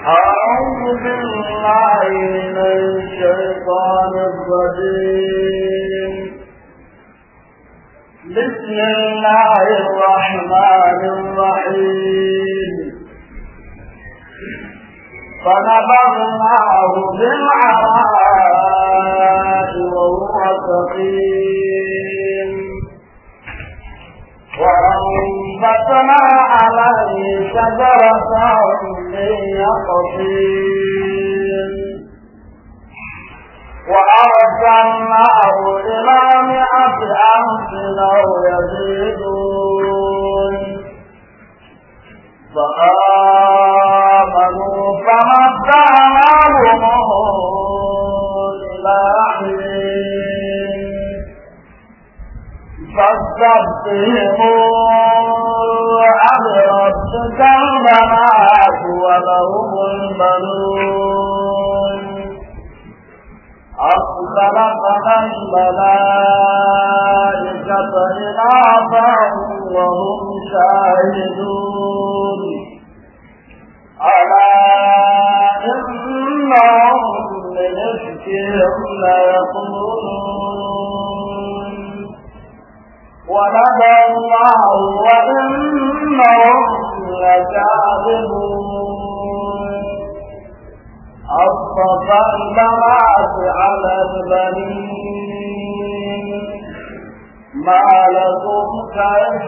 أعوذ بالله من الشيطان الرجيم. بسم الله الرحمن الرحيم. فنبذناه بالعراء وهو سقيم وأنبتنا عليه شجرة من يقطين وأرسلناه إلى 100 ألف أو يزيدون فآمنوا فمتعناهم إلى حين فاستفتهم ألربك البنات ولهم البنون أم خلقنا الملائكة إناثا وهم شاهدون ألا إنهم من إفكهم ليقولون ولد الله وإنهم لكاذبون أصطفى البنات على البنين ما لكم كيف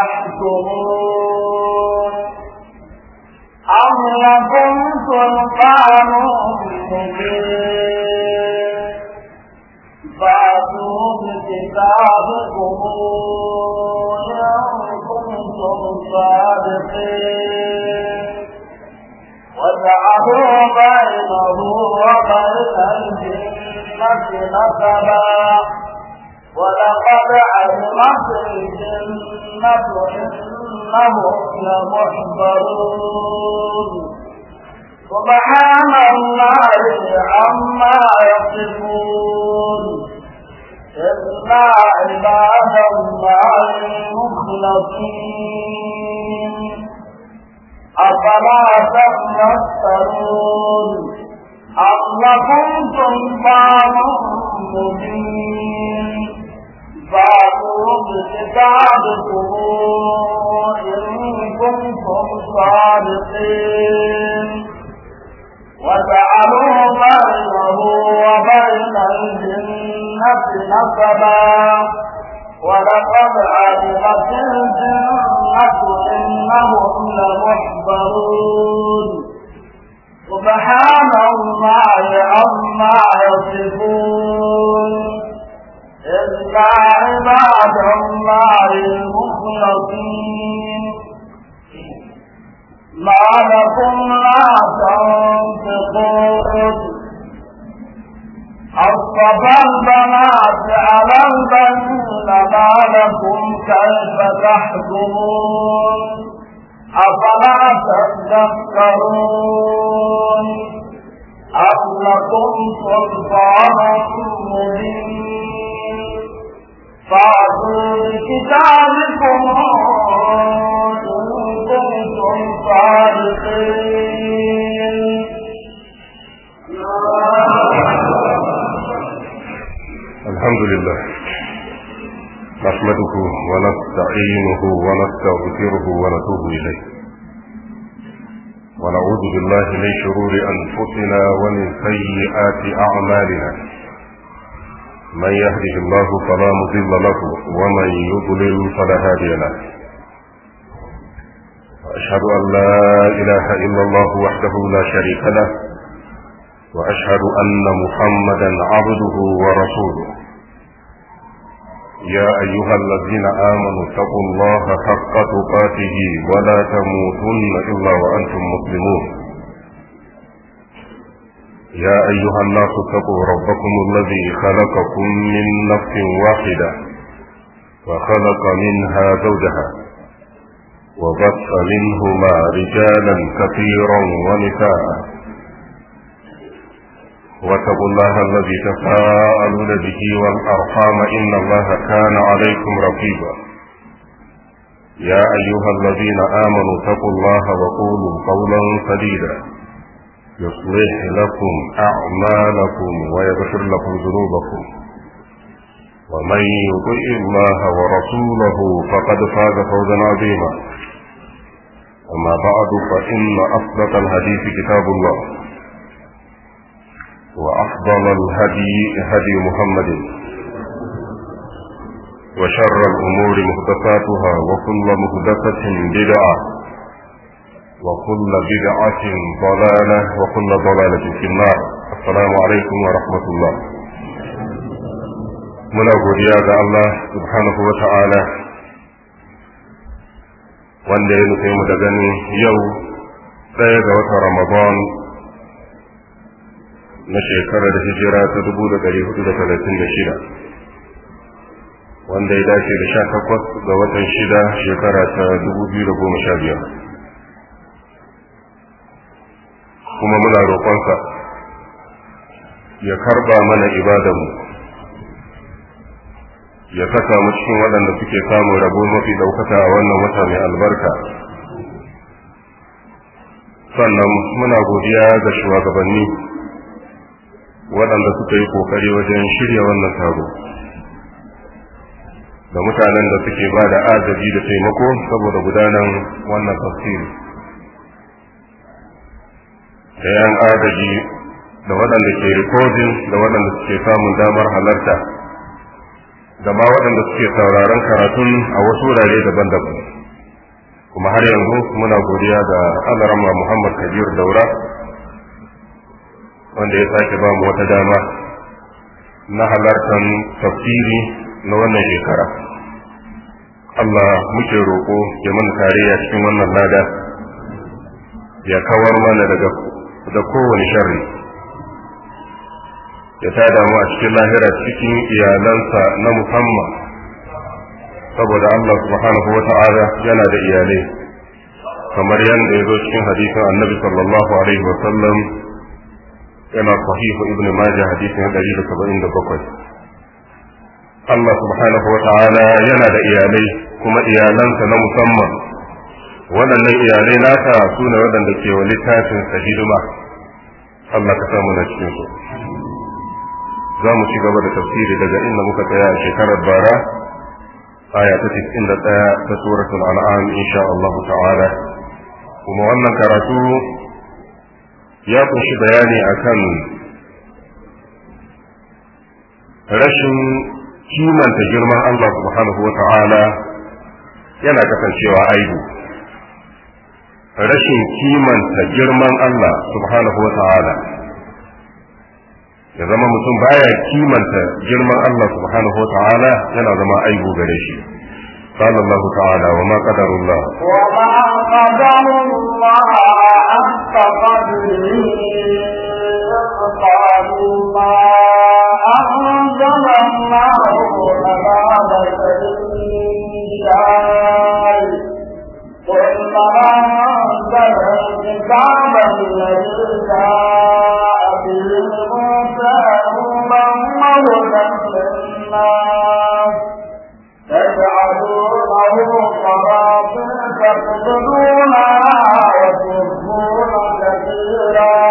تحكمون أم لكم سلطان مبين فأتوا بكتابكم إن كنتم صادقين وجعلوا بينه وبين الجنة نسبا ولقد علمت الجنة إنهم لمحضرون سبحان الله عما يصفون إلا عباد الله المخلصين أفلا تذكرون أم لكم سلطان مبين فأتوا بكتابكم إن كنتم صادقين وجعلوا بينه وبين الجنة نسبا ولقد علمت الجنة إنهم لمحضرون سبحان الله عما يصفون إلا عباد الله المخلصين ما لكم لا تنفقون أصطفى البنات على البنين ما لكم كيف تحكمون أفلا تذكرون أم لكم سلطان مبين فأتوا بكتابكم إن كنتم صادقين الحمد لله نحمده ونستعينه ونستغفره ونتوب إليه ونعوذ بالله من شرور أنفسنا ومن سيئات أعمالنا من يهده الله فلا مضل له ومن يضلل فلا هادي له وأشهد أن لا إله إلا الله وحده لا شريك له وأشهد أن محمدا عبده ورسوله يا أيها الذين آمنوا اتقوا الله حق تقاته ولا تموتن إلا وأنتم مسلمون يا أيها الناس اتقوا ربكم الذي خلقكم من نفس واحدة وخلق منها زوجها وبث منهما رجالا كثيرا ونساء واتقوا الله الذي تساءلون به والأرحام إن الله كان عليكم رقيبا يا أيها الذين آمنوا اتقوا الله وقولوا قولا سديدا يصلح لكم أعمالكم ويغفر لكم ذنوبكم ومن يطع الله ورسوله فقد فاز فوزا عظيما أما بعد فإن أصدق الحديث كتاب الله وأفضل الهدي هدي محمد وشر الأمور محدثاتها وكل محدثة بدعة وكل بدعة ضلالة وكل ضلالة في النار. السلام عليكم ورحمة الله. muna godiya ga Allah subhanahu wa ta'ala wanda ya nufe mu da gani yau ɗaya ga watan Ramadan na shekarar hijira ta 1436 wanda ya dace da 18 ga watan 6 shekara ta 2015 kuma muna roƙonsa ya karba mana ibadanmu ya saka mu cikin waɗanda suke samun rabo mafi ɗaukaka a wannan wata mai albarka. Sannan muna godiya ga shugabanni waɗanda suka yi ƙoƙari wajen shirya wannan taro da mutanen da suke ba da agaji da taimako saboda gudanar wannan tafsiri da yan agaji da waɗanda ke rikodin da waɗanda suke samun damar halarta da ma waɗanda suke sauraron karatun a wasu wurare daban-daban. Kuma har yanzu muna godiya ga Alarama Muhammad Kabir Daura wanda ya sake ba mu wata dama na halartar tafsiri na wannan shekara. Allah muke roƙo ya mana kariya cikin wannan lada, ya kawar mana da kowane sharri, ya tada mu a cikin lahira cikin iyalansa na musamman, saboda Allah subhanahu wa ta'ala yana da iyalai kamar yadda ya zo cikin hadisin annabi sallallahu alaihi wa sallam, yana sahihu ibn majah hadisin 177. Allah subhanahu wa ta'ala yana da iyalai kuma iyalansa na musamman. Waɗannan iyalai nasa su ne waɗanda ke wa littafin sa hidima. Allah ka samu na cikin su. Za mu ci gaba da tafsiri daga inda muka tsaya a shekarar bara, aya ta 91 ta suratul an'am insha Allah ta'ala. Kuma wannan karatu ya kunshi bayani akan rashin kimanta girman Allah subhanahu wa ta'ala yana kasancewa aibu. Rashin kimanta girman Allah subhanahu wa ta'ala ya zama mutum baya kimanta girman Allah subhanahu wa ta'ala yana zama aibu gare shi. قال الله تعالى وما قدر الله حق قدره قالوا ما أنزل الله على بشر من شيء قل من أنزل الكتاب الذي جاء به موسى نورا وهدى للناس تجعلونه قراطيس تبدونها وتخفون كثيرا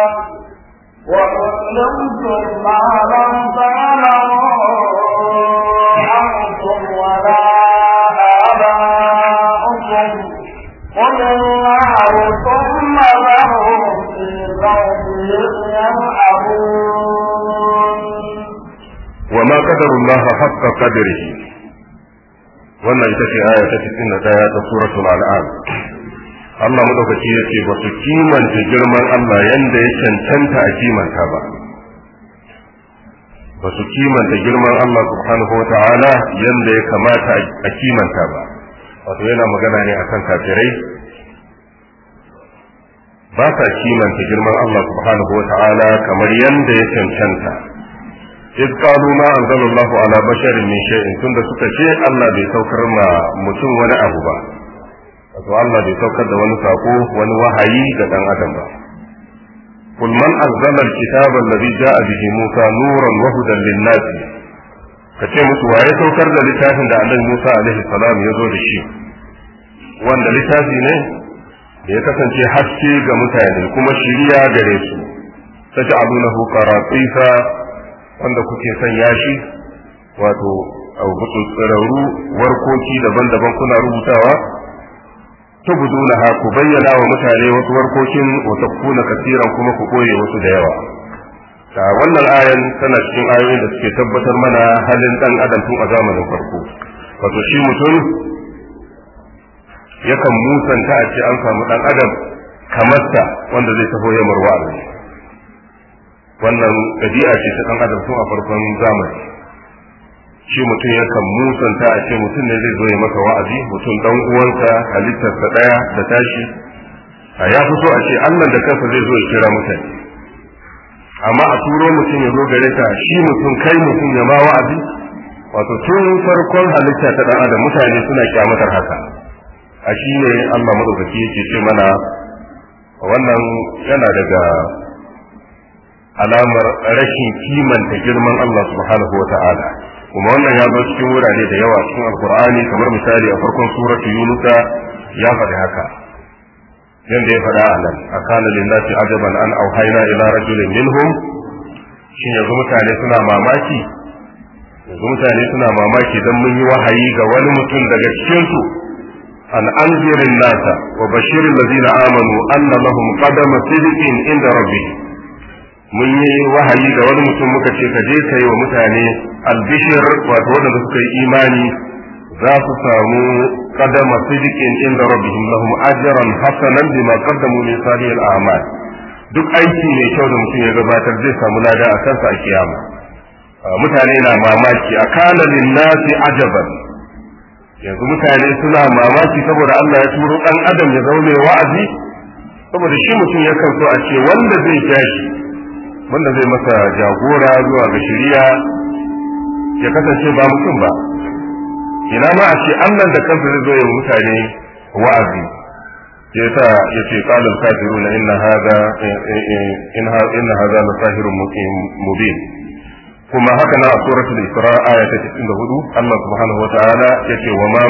وعلمتم ما لم تعلموا أنتم ولا آباؤكم قل الله ثم لهم في قومهم يلعبون. وما قدر الله حق قدره. wannan ita ce aya ta 91 ta suratul an'am. Allah madaukaki yake ba su kimanta girman Allah yanda ya cancanta a kimanta ba. Ba su kimanta girman Allah subhanahu wata'ala yanda ya kamata a kimanta ba. Wato yana magana ne akan kafirai. Ba sa kimanta girman Allah subhanahu wata'ala kamar yanda ya cancanta. إذ قالوا ما أنزل الله على بشر من شيء tunda suka ce Allah bai saukar ma mutum wani abu ba, wato Allah bai saukar da wani sako wani wahayi ga dan adam ba. قل من أنزل الكتاب الذي جاء به موسى نورا وهدى للناس kace musu waye saukar da littafin da Annabi Musa alaihi salam ya zo da shi, wanda littafi ne ya kasance haske ga mutane kuma shiriya gare su taj'alunahu qaratisa wanda kuke sanya shi wato tsararru warkoki daban-daban kuna rubutawa tubdunaha ku bayyana wa mutane wasu warkokin wa takuna kasiran kuma ku koye wasu da yawa wannan ayan tana cikin ayoyin da suke tabbatar mana halin dan adam tun a zamanin farko wato shi mutum yakan musanta a ce an samu dan adam kamarsa wanda zai taho ya marwa wannan ɗabi'a ce ta dan adam tun a farkon zamani shi mutum yakan musanta a ce mutum ne zai zo ya maka wa'azi mutum dan uwansa halittarsa daya da tashi ya fi so a ce Allah da kansa zai zo ya kira mutane amma a turo mutum ya zo gare ka shi mutum kai mutum ya ma wa'azi wato tun farkon halitta ta dan adam mutane suna kyamatar haka a shi ne Allah madaukaki yake ce mana wannan yana daga alamar rashin kimanta girman Allah subhanahu wata'ala kuma wannan ya zo cikin wurare da yawa cikin alkur'ani kamar misali a farkon suratu yunusa ya faɗi haka yanda ya faɗa a nan akana lillahi ajaban an auhayna ila rajulin minhum shin yanzu mutane suna mamaki dan mun yi wahayi ga wani mutum daga cikin su an anzirin nasa wa bashirin ladina amanu anna lahum qadama sidqin inda rabbihim mun yi wahayi ga wani mutum muka ce ka je kai wa mutane albishir wato wanda suka yi imani za su samu qadama sidqin inda rabbihim lahum ajran hasanan bima qaddamu min salihil a'mal duk aiki mai kyau da mutum ya gabatar zai samu lada a kansa a kiyama mutane na mamaki akana linnasi ajaban yanzu mutane suna mamaki saboda Allah ya turo dan adam ya zama mai wa'azi saboda shi mutum yakan so a ce wanda zai tashi wanda zai masa jagora zuwa ga shari'a ya kasance ba mutum ba ina ma a ce Allah da kansa zai zo ya mutane wa'azi yasa yace qala al-kafiruna inna hadha la sahirun mubin kuma haka na a suratul isra aya ta 94 Allah subhanahu wa ta'ala yace wa ma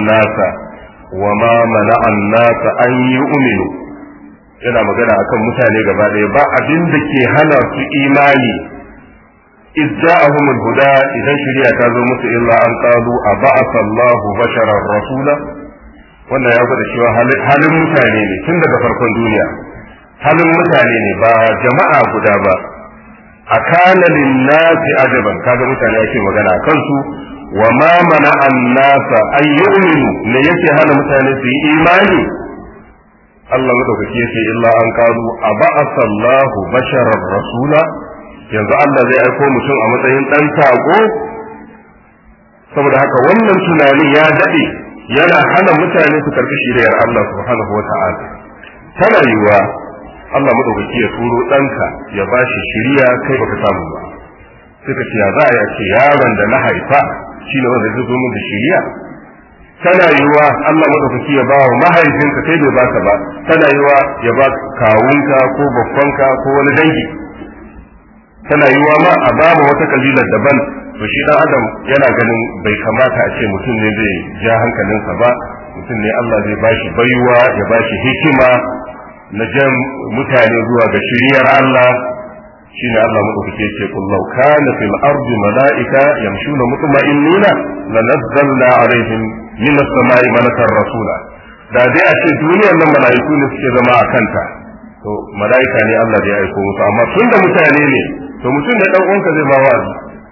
mana'an nasa an yu'minu yana magana akan mutane gaba ɗaya ba abin da ke hana su imani iz ja'ahum al-huda idan shari'a ta zo musu illa an qalu aba'atha Allahu basharan rasula wannan ya gwada cewa halin mutane ne tun daga farkon duniya halin mutane ne ba jama'a guda ba akana linnasi ajaban kaga mutane ake magana akan su wa ma mana'a an-nasa an yu'minu ne yake hana mutane su yi imani Allah madaukaki yace illa an qalu aba'atha Allahu basharan rasula yanzu Allah zai aiko mutum a matsayin dan sako saboda haka wannan tunani ya dade yana hana mutane su karbi shiriyar Allah subhanahu wata'ala tana yiwa Allah madaukaki ya turo danka ya bashi shiriya kai baka samu ba sai ka ce ya za a yi ce yaron da na haifa shine wanda zai zo min da shiriya tana yiwa Allah madaukaki ya bawa mahaifinka kai bai baka ba tana yiwa ya ba kawunka ko babbanka ko wani dangi tana yiwa ma a bamu wata kabilar daban to shi dan adam yana ganin bai kamata a ce mutum ne zai ja hankalinsa ba mutum ne Allah zai bashi baiwa ya bashi hikima na jan mutane zuwa ga shiriyar Allah shine Allah madaukake ce kullu kana fil ardi malaika yamshuna mutma'innina lanazzalna alaihim min as-sama'i malakan rasula da dai a ce duniyar nan malaiku ne suke zama a kanta to malaika ne Allah da ya aiko musu amma tunda mutane ne to mutum ne dan uwanka zai ba wa'azi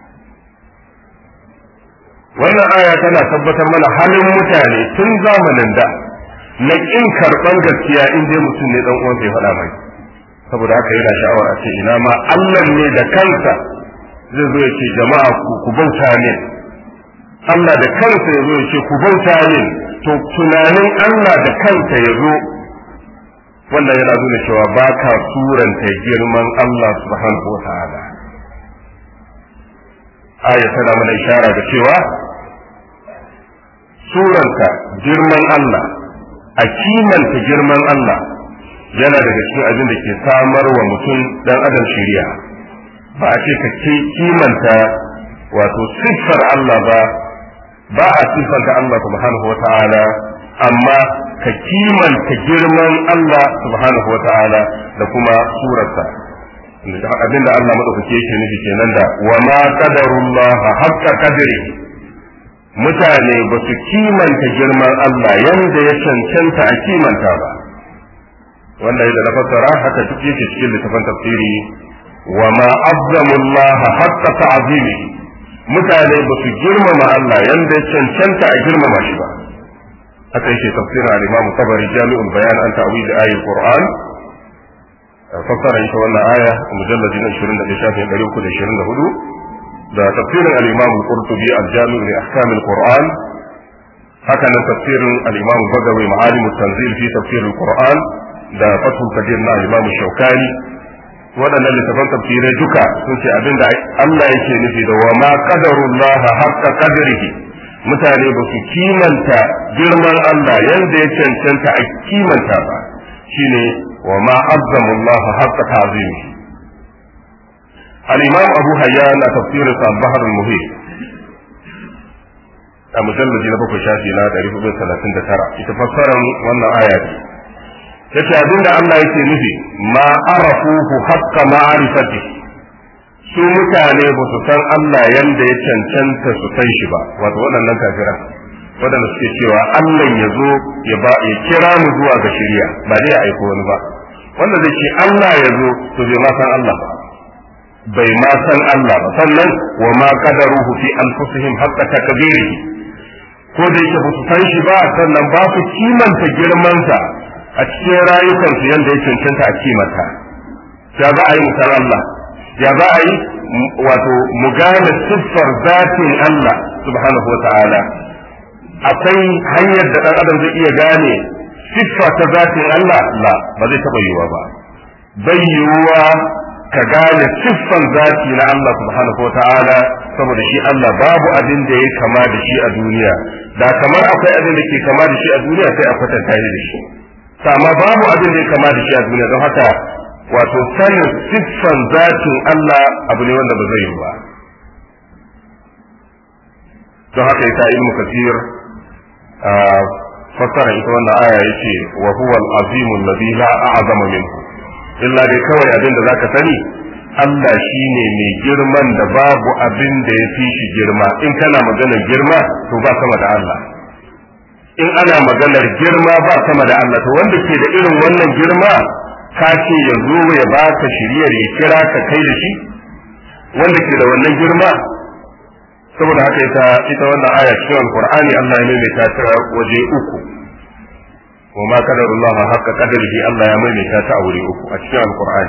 wannan aya tana tabbatar mana halin mutane tun zamanin da na kin karban gaskiya in dai mutum ne dan uwansa ya faɗa mai saboda haka yana sha'awar a ce ina ma Allah ne da kansa zai zo ya ce jama'a ku bauta ne Allah da kansa ya zo ya ce ku bauta ne to tunanin Allah da kansa ya zo wannan yana nuna cewa ba ka suranta girman Allah subhanahu wa ta'ala aya tana mana ishara da cewa suranta girman Allah a kimanta girman Allah yana daga cikin abin da ke samar wa mutum dan adam shiriya ba a ce ka kimanta wato siffar Allah ba a siffanta Allah subhanahu wa ta'ala amma ka kimanta girman Allah subhanahu wa ta'ala da kuma surarsa abinda Allah madaukake yake nufi kenan da wa ma qadarullah haqqa qadri mutane ba su kimanta girman Allah yanda ya cancanta a kimanta ba wanda da na fassara haka duk yake cikin littafin tafsiri wa ma azzamullah haqqa ta'zimi mutane ba su girmama Allah yanda ya cancanta a girmama shi ba haka yake tafsirin al-Imam Tabari Jami'ul Bayan an ta'wil ayatul Qur'an fassara ita wannan aya mujalladi na 21 shafin 324 da tafsirin al-Imam al-Qurtubi al-Jami' li ahkam al-Qur'an haka nan tafsirin al-Imam Bagawi Ma'alim at-Tanzil fi tafsir al-Qur'an da Fathul Qadir na al-Imam Shawkani waɗannan littafan tafsirai duka sun ce abinda Allah yake nufi da wa ma qadarullah haqqa qadrihi mutane ba su kimanta girman Allah yanda ya cancanta a kimanta ba shine wa ma azzamullah haqqa ta'zimi al-Imam Abu Hayyan a tafsirin sa al-Bahr al-Muhit a mujalladi na 7 shafi na 439 ita fassarar wannan aya yace abinda Allah yake nufi ma arafuhu haqqa ma'rifati su mutane ba su san Allah yanda ya cancanta su san shi ba wato waɗannan kafira waɗanda suke cewa Allah ya zo ya kira mu zuwa ga shari'a ba dai ya aiko wani ba wanda zai ce Allah ya zo to bai ma san Allah ba bai ma san Allah ba sannan wa ma qadaruhu fi anfusihim haqqa takbirihi ko da yake ba su san shi ba sannan ba su kimanta girmansa a cikin rayukansu yadda ya cancanta a kimanta ya za a yi mutar Allah ya za a yi wato mu gane siffar zatin Allah subhanahu wa ta'ala akwai hanyar da ɗan adam zai iya gane siffa ta zatin Allah la ba zai taɓa yiwuwa ba bai yiwuwa ka gane siffan zati na Allah subhanahu wa ta'ala saboda shi Allah babu abin da ya kama da shi a duniya da kamar akwai abin da ke kama da shi a duniya sai a kwatanta shi da shi amma babu abin da ya kama da shi a duniya don haka wato sanin siffan zatin Allah abu ne wanda ba zai yi ba don haka yasa ilmu kasir fassara ita wannan aya yace wa huwa al-azim alladhi la a'zama minhu illa dai kawai abin da zaka sani Allah shine mai girman da babu abin da ya fi shi girma in kana maganar girma to ba sama da Allah in ana maganar girma ba sama da Allah to wanda ke da irin wannan girma ka ce ya zo ya baka shiriyar ya kira ka kai da shi wanda ke da wannan girma saboda haka ita wannan aya cikin alqur'ani Allah ya maimaita ta waje uku wa ma qadarullah haqqa qadrihi Allah ya maimaita ta a wuri uku a cikin alqur'ani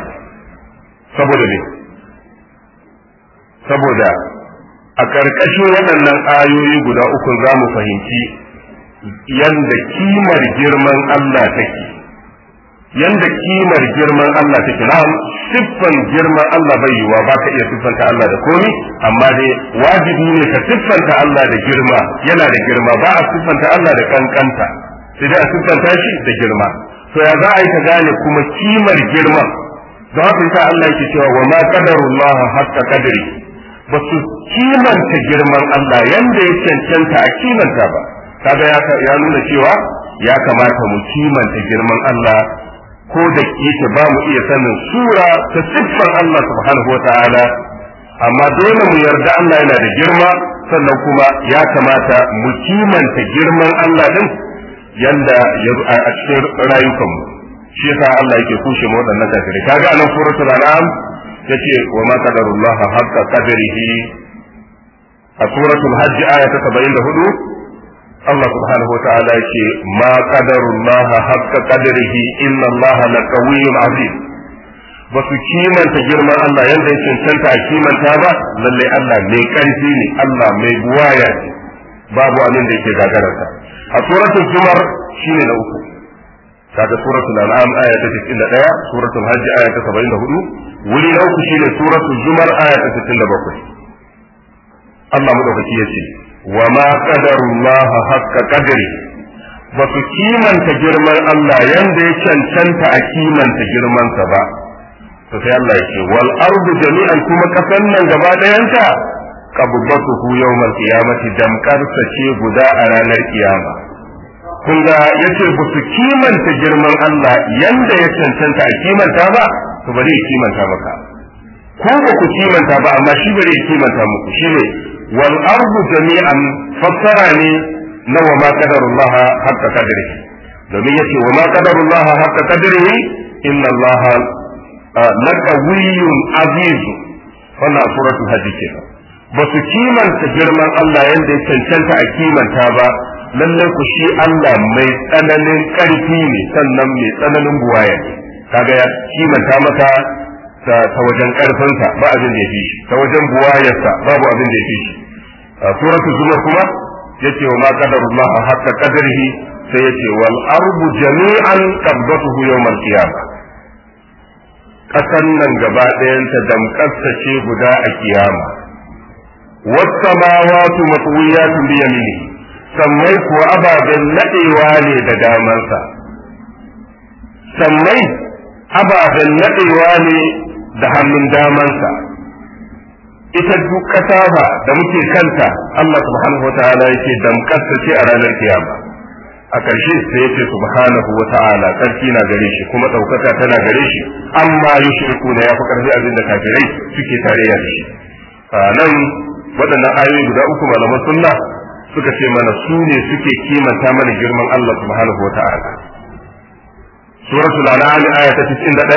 saboda a ƙarƙashin waɗannan ayoyi guda uku za mu fahimci yanda kimar girman Allah take yanda kimar girman Allah take na'am siffan girman Allah bai yiwa ba ka iya siffanta Allah da komai amma dai wajibi ne ka siffanta Allah da girma yana da girma ba a siffanta Allah da kankanta sai dai a siffanta shi da girma to ya za a yi ka gane kuma kimar girma don haka yasa Allah yake cewa wa ma qadarullah haqqa qadri ba su kimanta girman Allah yanda ya cancanta a kimanta ba kaga ya nuna cewa ya kamata mu kimanta girman Allah ko da yake ba mu iya sanin sura ta siffar Allah subhanahu wa ta'ala amma dole mu yarda Allah yana da girma sannan kuma ya kamata mu kimanta girman Allah din yanda ya a cikin rayukanmu shi yasa Allah yake kushe mu wadannan kafirai kaga anan suratul an'am yace wa ma qadarullah haqqa qadrihi a suratul hajj aya ta 74 Allah subhanahu wa ta'ala yake ma qadarullah haqqa qadrihi inna Allah laqawiyyun azim ba su kimanta girman Allah yanda ya cancanta a kimanta ba lalle Allah mai karfi ne Allah mai buwaya ne babu abin da yake gagararsa a suratul zumar shine na uku kaga suratul an'am aya ta 91 suratul hajj aya ta 74 wuri na uku shine suratul zumar aya ta 67 Allah madaukaki yace wa ma qadarullah haqqa qadri ba su kimanta girman Allah yanda ya cancanta a kimanta girmansa ba to sai Allah yake wal ardu jami'an kuma kasan nan gaba dayanta qabdatuhu yawmal qiyamati damkar ce guda a ranar kiyama kun ga yace ba su kimanta girman Allah yanda ya cancanta a kimanta ba to bari ya kimanta maka ko ba ku kimanta ba amma shi bari ya kimanta muku shine wal ardu jami'an fassara ne na wa ma qadarullah haqqa qadrihi domin yace wa ma qadarullah haqqa qadrihi inna Allah laqawiyyun aziz wannan suratul hajj kenan ba su kimanta girman Allah yanda ya cancanta a kimanta ba lallai ku shi Allah mai tsananin ƙarfi ne sannan mai tsananin buwaya ne kaga ya kimanta maka ta wajen ƙarfinsa ba abin da ya fi shi ta wajen buwayarsa babu abin da ya fi shi suratul zumar kuma yace wa ma qadarullah haqqa qadrihi sai yace wal ardu jami'an qabdatuhu yawmal qiyamah kasan nan gaba ɗayanta damƙarsa ce guda a kiyama was samawati matwiyatun bi yaminihi sammai kuwa ababen naɗewa ne da damansa sammai ababen naɗewa ne da hannun damansa ita duk ƙasa ba da muke kanta Allah subhanahu wa ta'ala yake damƙarsa ce a ranar kiyama a ƙarshe sai yake subhanahu wa ta'ala sarki na gare shi kuma ɗaukaka tana gare shi amma yushriku na yafi ƙarfi abin da kafirai suke tarayya da shi nan waɗannan ayoyi guda uku malaman sunna suka ce mana su ne suke kimanta mana girman Allah subhanahu wa ta'ala. Suratul An'am aya ta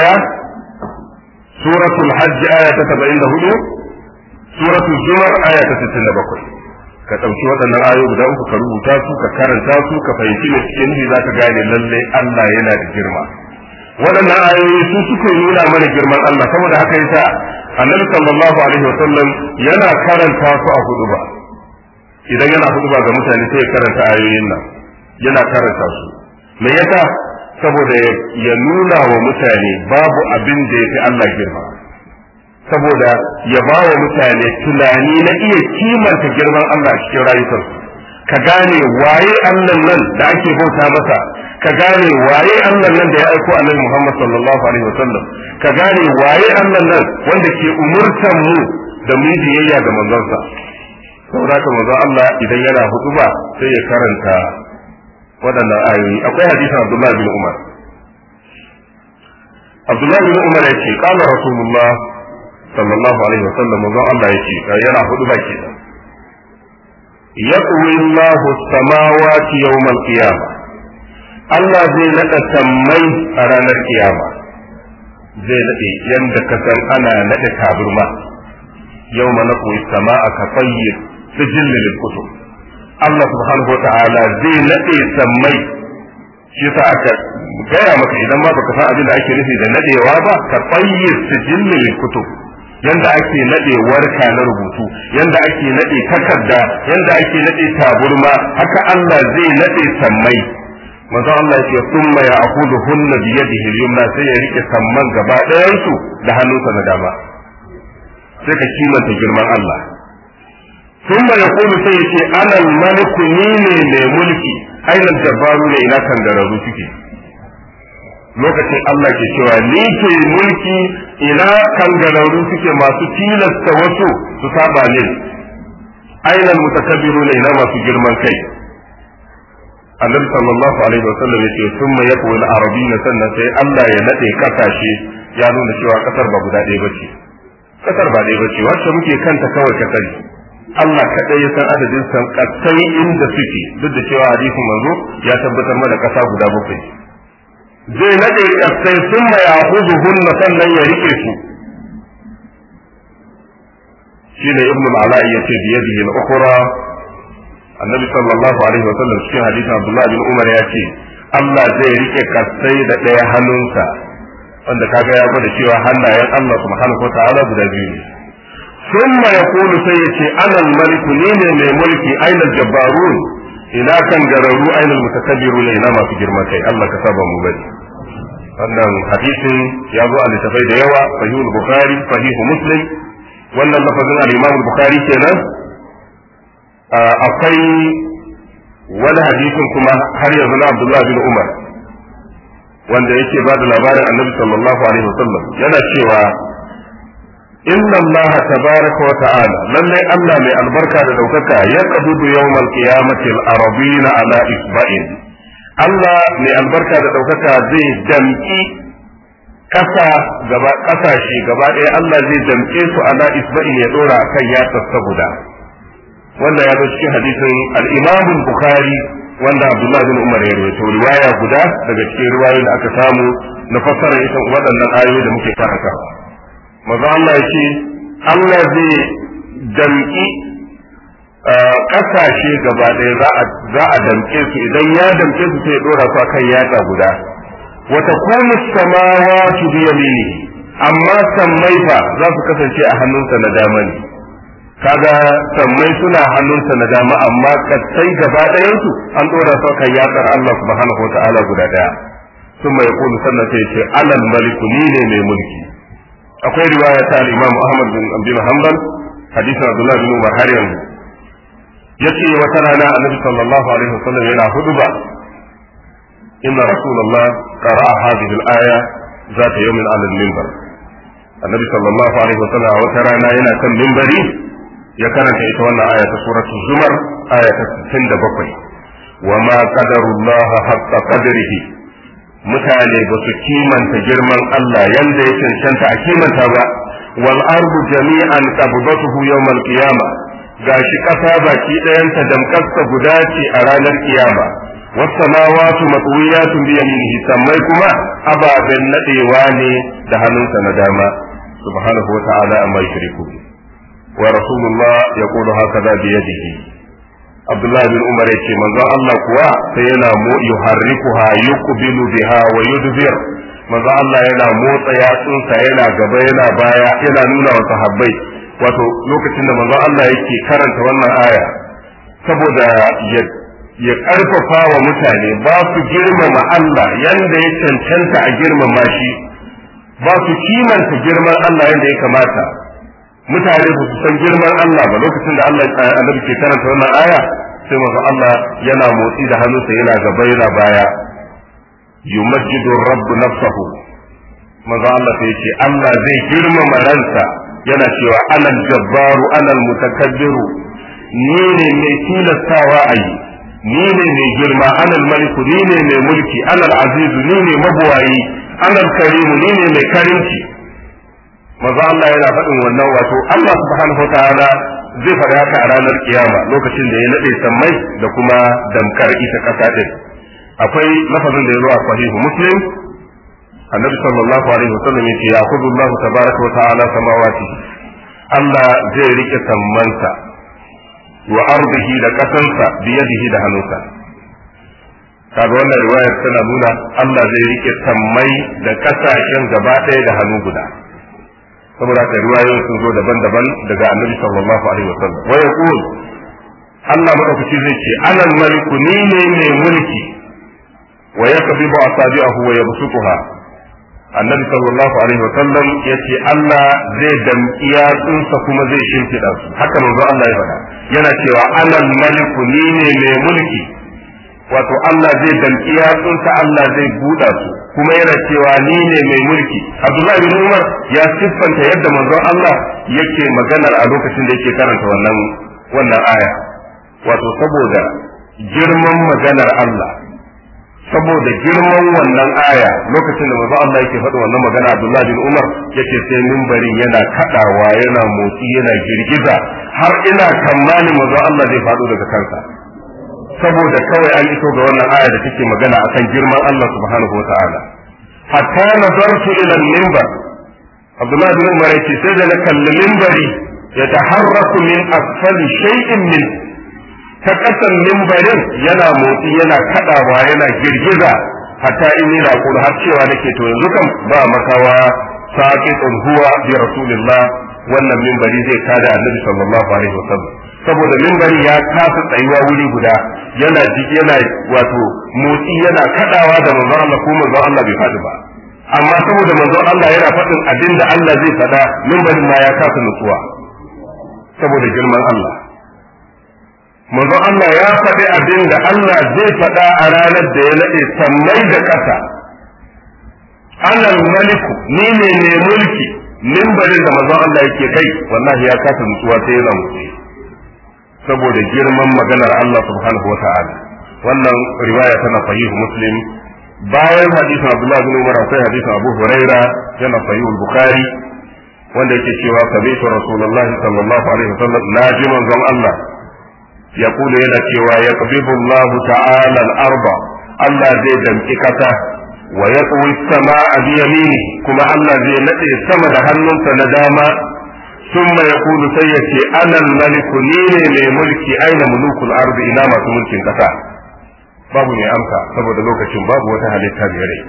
91, Suratul Hajj aya ta 74, Suratul Zumar aya ta 67. Ka ɗauki waɗannan ayoyi guda uku ka rubuta su ka karanta su ka fahimci me suke nufi za ka gane lalle Allah yana da girma. Waɗannan ayoyi su suke nuna mana girman Allah saboda haka yasa Annabi sallallahu alaihi wa sallam yana karanta su a huduba. Idan yana huduba ga mutane sai ya karanta ayoyin nan yana karanta su me yasa saboda ya nuna wa mutane babu abin da yafi Allah girma saboda ya ba wa mutane tunani na iya kimanta girman Allah a cikin rayukansu ka gane waye Allah nan da ake bauta masa ka gane waye Allah nan da ya aiko Annabi Muhammad sallallahu alaihi wasallam ka gane waye Allah nan wanda ke umurtan mu da mu biyayya ga manzonsa saboda haka manzo Allah idan yana hutuba sai ya karanta waɗannan ayoyi akwai hadisin Abdullah bin Umar yace qala Rasulullah sallallahu alaihi wasallam manzo Allah yace yana hutuba kenan yaqwi Allahu as-samawati yawm al-qiyamah Allah zai nada sammai a ranar kiyama zai nade yanda kasan ana nade taburma yawma naqwi as-samaa ka tayyib sijil lil kutub Allah subhanahu wataala zai nade sammai shi yasa aka gaya maka idan ma baka san abin da ake nufi da nadewa ba ka tayyib sijil lil kutub yanda ake nade warka na rubutu yanda ake nade takarda yanda ake nade taburma haka Allah zai nade sammai manzo Allah ya ce thumma ya'khudhuhunna bi yadihi al-yumna sai ya rike samman gaba ɗayan su da hannunsa na dama sai ka kimanta girman Allah ثم يقول سيدي أنا الملك نيني لملكي أين الجبارون إلى كنغرارو suke lokacin Allah ke cewa ni ke mulki ina kangararru suke masu tilasta wasu su saba ne aina mutakabbiruna ina masu girman kai Annabi sallallahu alaihi wasallam yace thumma yaqulu al-arabiyya sannan sai Allah ya nade kasashe ya nuna cewa kasar ba guda ɗaya bace kasar ba ɗaya bace wacce muke kanta kawai ka sani Allah kadai ya san adadin san kasai inda suke duk da cewa hadisin manzo ya tabbatar mana kasa guda bakwai zai nade kasai thumma ya'khudhuhunna sannan ya rike su shine ibn al-ala'i yace bi yadihi al-ukhra annabi sallallahu alaihi wa sallam cikin hadisin Abdullah bin Umar ya ce Allah zai rike kasai da ɗaya hannunsa wanda kaga ya gwada cewa hannayen Allah subhanahu wa ta'ala guda biyu ne thumma yaqulu sai yace ana al-malik ne mai mulki aina al-jabbarun ina kan gararu aina al-mutakabbirun ina masu girman kai Allah ka saba mu bari wannan hadisin ya zo a littafai da yawa sahihul bukhari sahihu muslim wannan lafazin al-imam al-bukhari kenan akwai wani hadisin kuma har yanzu na Abdullah bin Umar wanda yake ba da labarin Annabi sallallahu alaihi wasallam yana cewa inna Allah tabaraka wa ta'ala lallai Allah mai albarka da daukaka ya qabidu yawmal qiyamati al-arabina ala isba'in Allah mai albarka da ɗaukaka zai damƙi ƙasashe gaba ɗaya Allah zai damƙe su ala isba'in ya ɗora kan yatsarsa guda. Wanda ya zo cikin hadisin al-Imam Bukhari wanda Abdullah bin Umar ya rawaito riwaya guda daga cikin riwayoyin da aka samu na fassara ita waɗannan ayoyi da muke karanta. Maza Allah ya ce Allah zai damƙi ƙasashe gaba ɗaya za a damƙe su idan ya damƙe su sai ya ɗora su akan yatsa guda. Wata kuma samawati bi yaminihi amma sammai fa za su kasance a hannunsa na dama ne. Kaga sammai suna hannunsa na dama amma kasai gaba ɗayansu an ɗora su kan yatsar Allah subhanahu wa ta'ala guda ɗaya. Sun mai kulu sannan sai ce alal maliku ni ne mai mulki. Akwai riwaya ta al-Imam Ahmad bin Hanbal hadisin Abdullah bin Umar har yanzu. Yace wata rana Annabi sallallahu alaihi wasallam yana huduba inna Rasulullah qara'a hadhihi al-aya zata yawmin 'ala al-minbar. Annabi sallallahu alaihi wasallam wata rana yana kan minbari ya karanta ita wannan aya ta suratul Zumar aya ta 67 wa ma qadarullaha haqqa qadrihi mutane ba su kimanta girman Allah yanda ya cancanta a kimanta ba wal ardu jami'an qabdatuhu yawm al-qiyamah gashi kasa baki ɗayanta damkarsa guda ce a ranar kiyama was samawati matwiyatun bi yaminihi sammai kuma ababen nadewa ne da hannunsa na dama subhanahu wa ta'ala amma yushriku wa rasulullah yaqulu hakaza bi yadihi Abdullah bin Umar yace manzon Allah kuwa sai yana yuharrikuha yuqbilu biha wa yudbir manzon Allah yana motsa yatsunsa yana gaba yana baya yana nuna wa sahabbai wato lokacin da manzon Allah yake karanta wannan aya saboda ya karfafa wa mutane ba su girmama Allah yanda ya cancanta a girmama shi ba su kimanta girman Allah yanda ya kamata mutane ba su san girman Allah ba lokacin da Allah annabi ke karanta wannan aya sai manzo Allah yana motsi da hannunsa yana gaba yana baya yumajjidu rabb nafsahu manzo Allah sai ce Allah zai girmama ransa yana cewa anal jabbaru anal mutakabbiru ni ne mai tilastawa ayi ni ne mai girma anal maliku ni ne mai mulki anal azizu ni ne mabuwayi anal karimu ni ne mai karimci maza Allah yana faɗin wannan wato Allah subhanahu wataala zai faɗi haka a ranar kiyama lokacin da ya nade sammai da kuma damkar ita ƙasa din akwai lafazin da ya zo a sahihu muslim annabi sallallahu alaihi wasallam yace ya khudhu Allah tabaraka wa ta'ala samawati Allah zai rike sammansa wa ardihi da ƙasansa biyadihi da hannunsa kaga wannan riwayar tana nuna Allah zai rike sammai da ƙasashen gaba ɗaya da hannu guda saboda haka riwayoyin sun zo daban-daban daga annabi sallallahu alaihi wasallam wa yaqul Allah madaukaki zai ce anal maliku ni ne mai mulki wa yakbibu asabi'ahu wa yabsutuha annabi sallallahu alaihi wasallam yace Allah zai damƙi yatsunsa kuma zai shimfiɗa su haka manzo Allah ya faɗa yana cewa anal maliku ni ne mai mulki wato Allah zai damƙi yatsunsa Allah zai buɗa su kuma yana cewa ni ne mai mulki Abdullah bin Umar ya siffanta yadda manzon Allah yake maganar a lokacin da yake karanta wannan aya wato saboda girman maganar Allah saboda girman wannan aya lokacin da manzon Allah yake faɗa wannan magana Abdullah bin Umar yake sai minbarin yana kadawa yana motsi yana girgiza har ina tsammanin manzon Allah zai faɗo daga kansa saboda kawai an iso ga wannan aya da take magana akan girman Allah subhanahu wa ta'ala hatta nazartu ila al-minbar Abdullah bin Umar yace sai da na kalli minbari ya taharraku min asfali shay'in min ta kasan minbarin yana motsi yana kadawa yana girgiza hatta inni la aqulu har cewa nake to yanzu kam ba makawa saqitun huwa bi rasulillah wannan minbari zai kada annabi sallallahu alaihi wasallam saboda minbari ya kasa tsayuwa wuri guda yana yana wato motsi yana kadawa da manzon Allah ko manzon Allah bai faɗi ba amma saboda manzon Allah yana faɗin abin da Allah zai faɗa minbarin ma ya kasa nutsuwa saboda girman Allah manzon Allah ya faɗi abin da Allah zai faɗa a ranar da ya nade sammai da ƙasa anal maliku ni ne mai mulki minbarin da manzon Allah yake kai wallahi ya kasa nutsuwa sai ya mutse saboda girman maganar Allah subhanahu wa ta'ala wannan riwaya tana sahih Muslim. Bayan hadisin Abdullah bin Umar akwai hadisin Abu Huraira yana sahih Bukhari wanda yake cewa sabitu Rasulullahi sallallahu alaihi wasallam naji manzon Allah yaqulu yana cewa yaqbidu Allah ta'ala al-arba Allah zai damki kasa wa yaqwi as-samaa bi yamini kuma Allah zai nade sama da hannunsa na dama thumma yaqulu sayyati ana al-maliku ni ne mai mulki aina mulukul ardi ina masu mulkin kasa babu mai amsa saboda lokacin babu wata halitta mai rai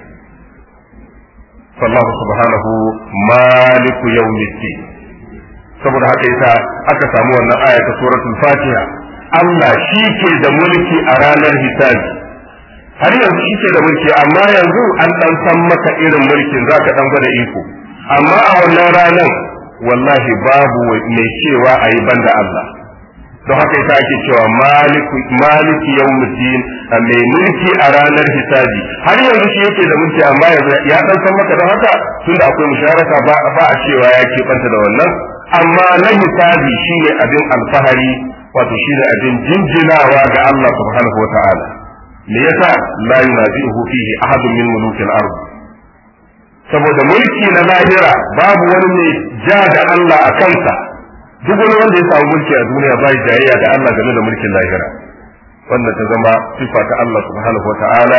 fallahu subhanahu maliku yawmiddin saboda haka yasa aka samu wannan aya ta suratul fatiha Allah shi ke da mulki a ranar hisabi har yanzu shi ke da mulki amma yanzu an dan san maka irin mulkin zaka dan gwada iko amma a wannan ranar wallahi babu mai cewa ayi banda Allah don haka ita ake cewa maliki yawmuddin mai mulki a ranar hisabi har yanzu shi yake da mulki amma yanzu ya dan san maka don haka tunda akwai musharaka ba a cewa ya ke banta da wannan amma na hisabi shine abin alfahari wato shine abin jinjinawa ga Allah subhanahu wataala me yasa la yunazihu fihi ahadun min mulukil ard saboda mulki na lahira babu wani mai ja da Allah a kansa duk wani wanda ya samu mulki a duniya bai jayayya da Allah game da mulkin lahira wannan ta zama sifa ta Allah subhanahu wataala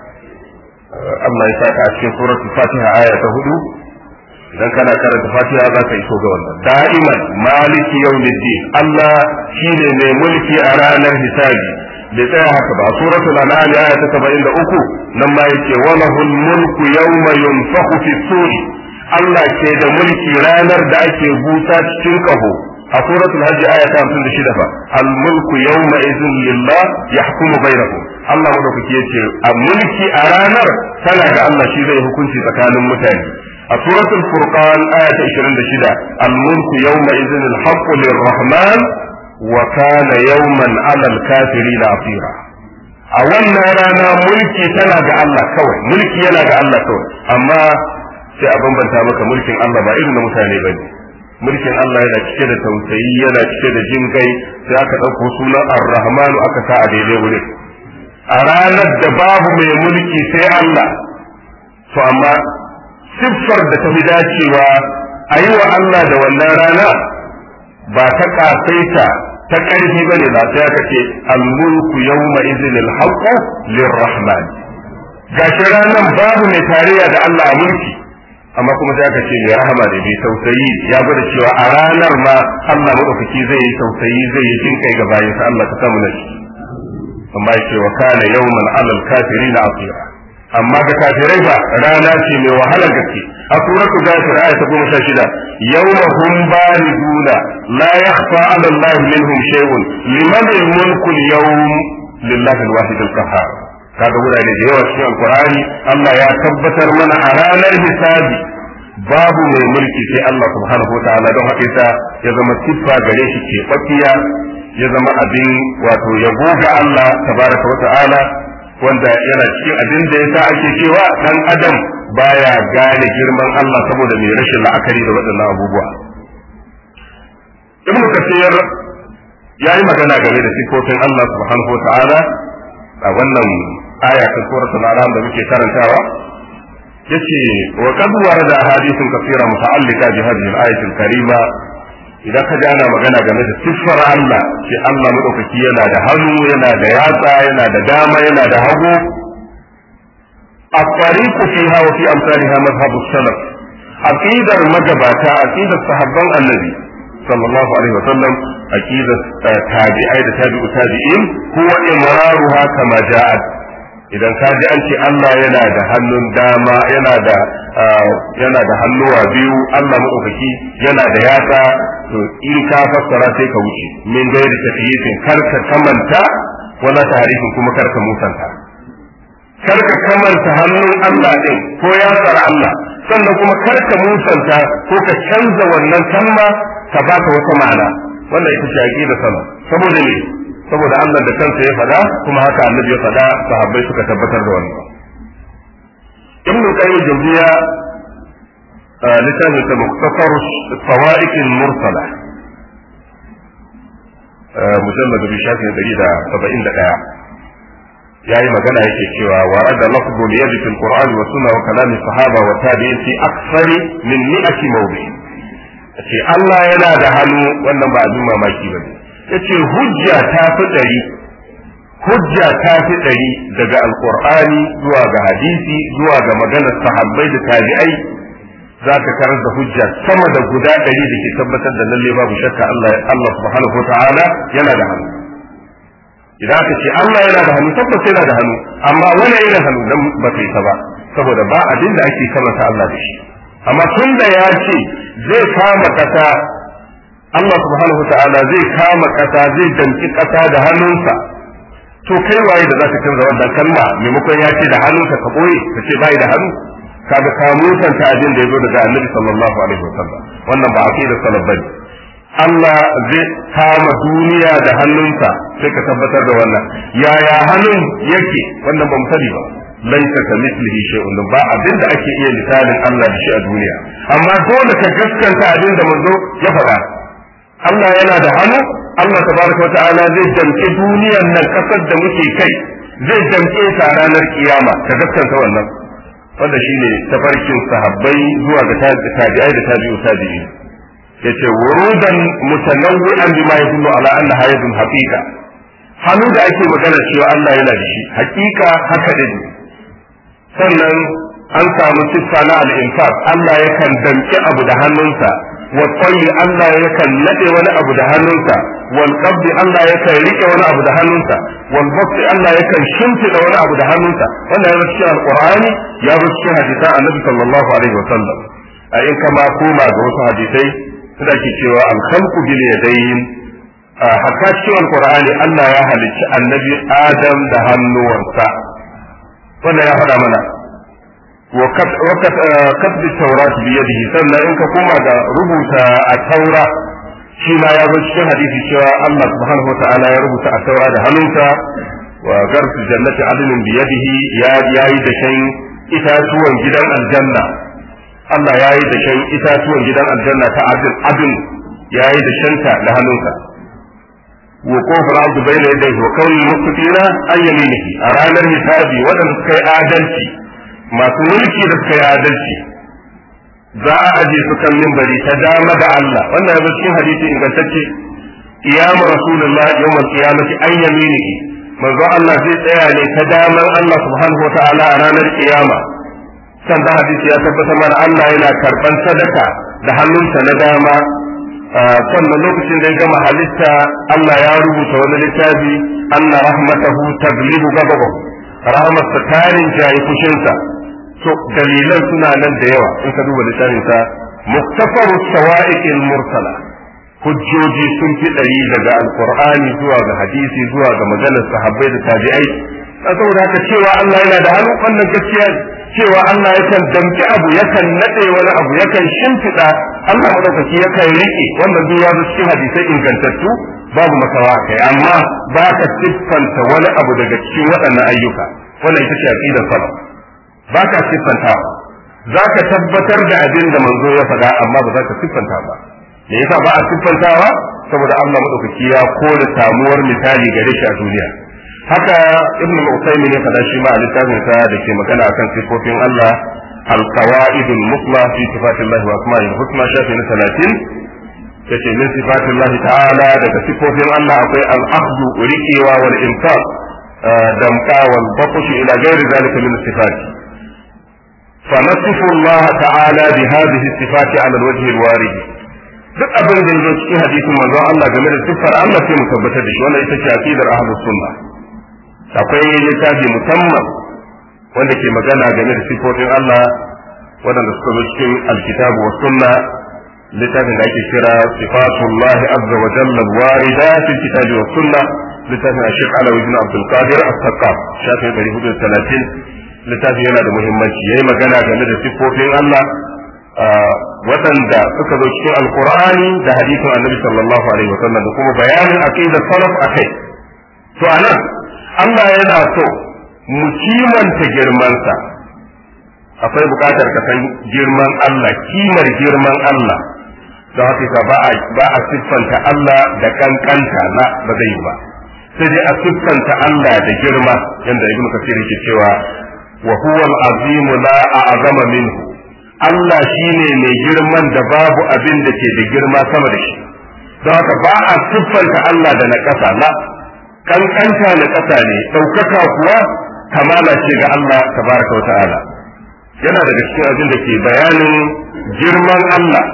Allah ya saka a cikin suratul Fatiha aya ta 4 idan kana karanta Fatiha za ka iso ga wannan da'iman maliki yawmiddin Allah shine mai mulki a ranar hisabi bai tsaya haka ba suratul an'am aya ta 73 nan ma yake wa lahul mulku yawma yunfakhu fi suri Allah ke da mulki ranar da ake busa cikin kaho a suratul hajj aya ta 56 fa al mulku yawma idhin lillah yahkumu bainahum Allah madaukaki yace a mulki a ranar tana ga Allah shi zai hukunci tsakanin mutane a suratul furqan aya ta 26 al mulku yawma idhin al haqqu lirrahman wa kana yawman 'ala al kafirin asira a wannan rana mulki tana ga Allah kawai mulki yana ga Allah kawai amma sai a bambanta maka mulkin Allah ba irin na mutane ba ne mulkin Allah yana cike da tausayi yana cike da jin kai sai aka ɗauko sunan ar-rahmanu aka sa a daidai wurin a ranar da babu mai mulki sai Allah to amma siffar da ta fi dacewa a yi wa Allah da wannan rana ba ta kasaita ta ƙarfi ba ne ba sai aka ce al-mulku yawma idhin al-haqqu lir-rahman gashi ranar babu mai tarayya da Allah a mulki amma kuma sai aka ce mai rahama da bai tausayi ya gwada cewa a ranar ma Allah madaukaki zai yi tausayi zai yi jin kai ga bayansa Allah ta samu nashi amma yake wa kana yawman 'alal kafirin asira amma ga kafirai ba rana ce mai wahala gaske a suratu ghafir aya ta 16 yawma hum bariduna la yakhfa 'ala Allah minhum shay'un liman al-mulku al-yawm lillahi al-wahid al-qahhar kaga wurare da yawa cikin alkur'ani Allah ya tabbatar mana a ranar hisabi babu mai mulki sai Allah subhanahu wataala don haka yasa ya zama siffa gare shi ke fakiya ya zama abin wato yabo ga Allah tabaraka wataala wanda yana cikin abin da yasa ake cewa dan adam baya gane girman Allah saboda mai rashin la'akari da waɗannan abubuwa Ibn Kathir ya yi magana game da sifofin Allah subhanahu wataala a wannan aya ta suratul an'am da muke karantawa yace wa qad warada hadithun kathira muta'allika bi hadhihi al-ayati al-karima idan ka ji ana magana game da siffar Allah ce Allah madaukaki yana da hannu yana da yatsa yana da dama yana da hagu الطريق فيها وفي أمثالها مذهب السلف عقيدة المجبات عقيدة صحابة النبي صلى الله عليه وسلم عقيدة تابعي تابعين هو إمرارها كما جاءت idan ka ji an ce Allah yana da hannun dama yana da hannuwa biyu Allah madaukaki yana da yatsa to in ka fassara sai ka wuce min gairi tafiyyin karka kamanta wala tarifin kuma karka musanta karka kamanta hannun Allah din ko yatsar Allah sannan kuma karka musanta ko ka canza wannan kalma ka baka wata ma'ana wannan ita ce aqida sama saboda ne saboda Allah da kansa ya faɗa kuma haka annabi ya faɗa sahabbai suka tabbatar da wannan ibnu qayyim jawziya littafin sa mukhtasar fawaid al-mursala mujallad bi shafi 171 yayi magana yake cewa warada lafdhu yadi fil qur'an wa sunna wa kalam sahaba wa tabi'in fi akthari min 100 mawdi yace Allah yana da hannu wannan ba abin mamaki bane yace hujja ta fi ɗari daga alqur'ani zuwa ga hadisi zuwa ga maganar sahabbai da tabi'ai za ka karar da hujja sama da guda 100 da ke tabbatar da lalle babu shakka Allah subhanahu wa ta'ala yana da hannu idan aka ce Allah yana da hannu tabbas yana da hannu amma wani irin hannu dan ba kai ta ba saboda ba abin da ake kamata Allah da shi amma tun da ya ce zai kama kasa Allah subhanahu wa ta'ala zai kama kasa zai danki kasa da hannunsa to kai waye da zaka canza wannan kalma maimakon ya ce da hannunsa ka boye ka ce bai da hannu kaga ka musanta abin da yazo daga Annabi sallallahu alaihi wasallam wannan ba aqidar salaf bane Allah zai kama duniya da hannunsa sai ka tabbatar da wannan yaya hannun yake wannan ba mu sani ba laisa ka mislihi shay'un ba abin da ake iya misalin Allah da shi a duniya amma dole ka gaskanta abin da manzo ya faɗa Allah yana da hannu Allah tabaraka wata'ala zai damke duniyar nan kasar da muke kai zai damke ta ranar kiyama ka gaskanta wannan wanda shine tafarkin sahabbai zuwa ga tabi'ai da tabi'u tabi'in yace wurudan mutanawwi'an bima yadullu ala anna hayatun haqiqa hannu da ake magana cewa Allah yana da shi haqiqa haka ne sannan an samu siffa na al-infaq Allah yakan damke abu da hannunsa wa tsayi Allah yakan nade wani abu da hannunsa wal qabdi Allah yakan rike wani abu da hannunsa wal basti Allah yakan shimfida wani abu da hannunsa wannan ya cikin al-Qur'ani ya zo cikin hadisan Annabi sallallahu alaihi wasallam a in kama koma ga wasu hadisai suna ke cewa al-khalqu bil yadayn haka cikin al-Qur'ani Allah ya halicci Annabi Adam da hannuwansa wannan ya faɗa mana وكتب التوراة بيده سنة إنك كما ربط التوراة شما يرد في حديث شواء الله سبحانه وتعالى يربط التوراة هنوتا وغرس جنة عدن بيده يايد شيء إتاتوا جدا الجنة الله يايد شيء إتاتوا جدا الجنة عدن يايد شنتا لهنوتا وقوف العبد بين يديه وكون المتقين أن يمينه أرانا الحساب ودن كي آدلتي masu mulki da suka yi adalci za a aje su kan mimbari ta dama da Allah wannan yazo cikin hadisi ingantacce qiyamu rasulullah yawmal qiyamati an yaminihi manzo Allah zai tsaya ne ta daman Allah subhanahu wataala a ranar kiyama san da hadisi ya tabbata mana Allah yana karban sadaka da hannunsa na dama sannan lokacin da ya gama halitta Allah ya rubuta wani littafi anna rahmatahu taglibu ghadabahu rahmatsa tarin jayi fushinsa to dalilan suna nan da yawa in ka duba littafin sa muktafaru sawa'iqil mursala hujjoji sun fi ɗari daga alqur'ani zuwa ga hadisi zuwa ga maganar sahabbai da tabi'ai saboda haka cewa Allah yana da hannu wannan gaskiya cewa Allah yakan damki abu yakan nade wani abu yakan shimfiɗa Allah madaukaki yakan rike wannan duk ya zo cikin hadisai ingantattu babu masawa kai amma ba ka siffanta wani abu daga cikin waɗannan ayyuka wannan ita ce aqidar salaf ba ka siffanta za ka tabbatar da abin da manzo ya faɗa amma ba za ka siffanta ba me yasa ba a siffantawa saboda Allah madaukaki ya kore samuwar misali gare shi a duniya haka ibn al-usaymin ya faɗa shi ma a littafin sa da ke magana akan sifofin Allah al-qawaid al-musla fi sifatillahi wa asma'ihi husna shafi na 30 yace min sifatillahi ta'ala daga sifofin Allah akwai al-akhdhu riqewa wal infaq damqa wal batsh ila ghairi zalika min sifati فنصف الله تعالى بهذه الصفات على الوجه الوارد duk abin da yazo cikin hadisin manzo Allah game da siffar Allah sai mu tabbatar da shi wannan ita ce aqidar ahlus sunna akwai littafi musamman wanda ke magana game da sifofin Allah wanda suka zo cikin alkitabu was sunna littafin da ake kira sifatullah azza wa jalla warida fil kitabi was sunna littafin Sheikh Alawi ibn Abdul Qadir as-Saqqaf shafi 430 littafi yana da muhimmanci yayi magana game da sifofin Allah waɗanda suka zo cikin alkur'ani da hadisin annabi sallallahu alaihi wa sallam da kuma bayanin aqidar salaf akai to anan Allah yana so mu kimanta girmansa akwai buƙatar ka san girman Allah kimar girman Allah don haka ba a siffanta Allah da kankanta na ba zai ba sai dai a siffanta Allah da girma yanda ibnu kasir yake cewa wa huwa al-azim la a'zama minhu Allah shine mai girman da babu abin da ke da girma sama da shi don haka ba a siffanta Allah da na ƙasa la kankanta na ƙasa ne ɗaukaka kuwa kamala ce ga Allah tabaraka wa ta'ala yana daga cikin abin da ke bayanin girman Allah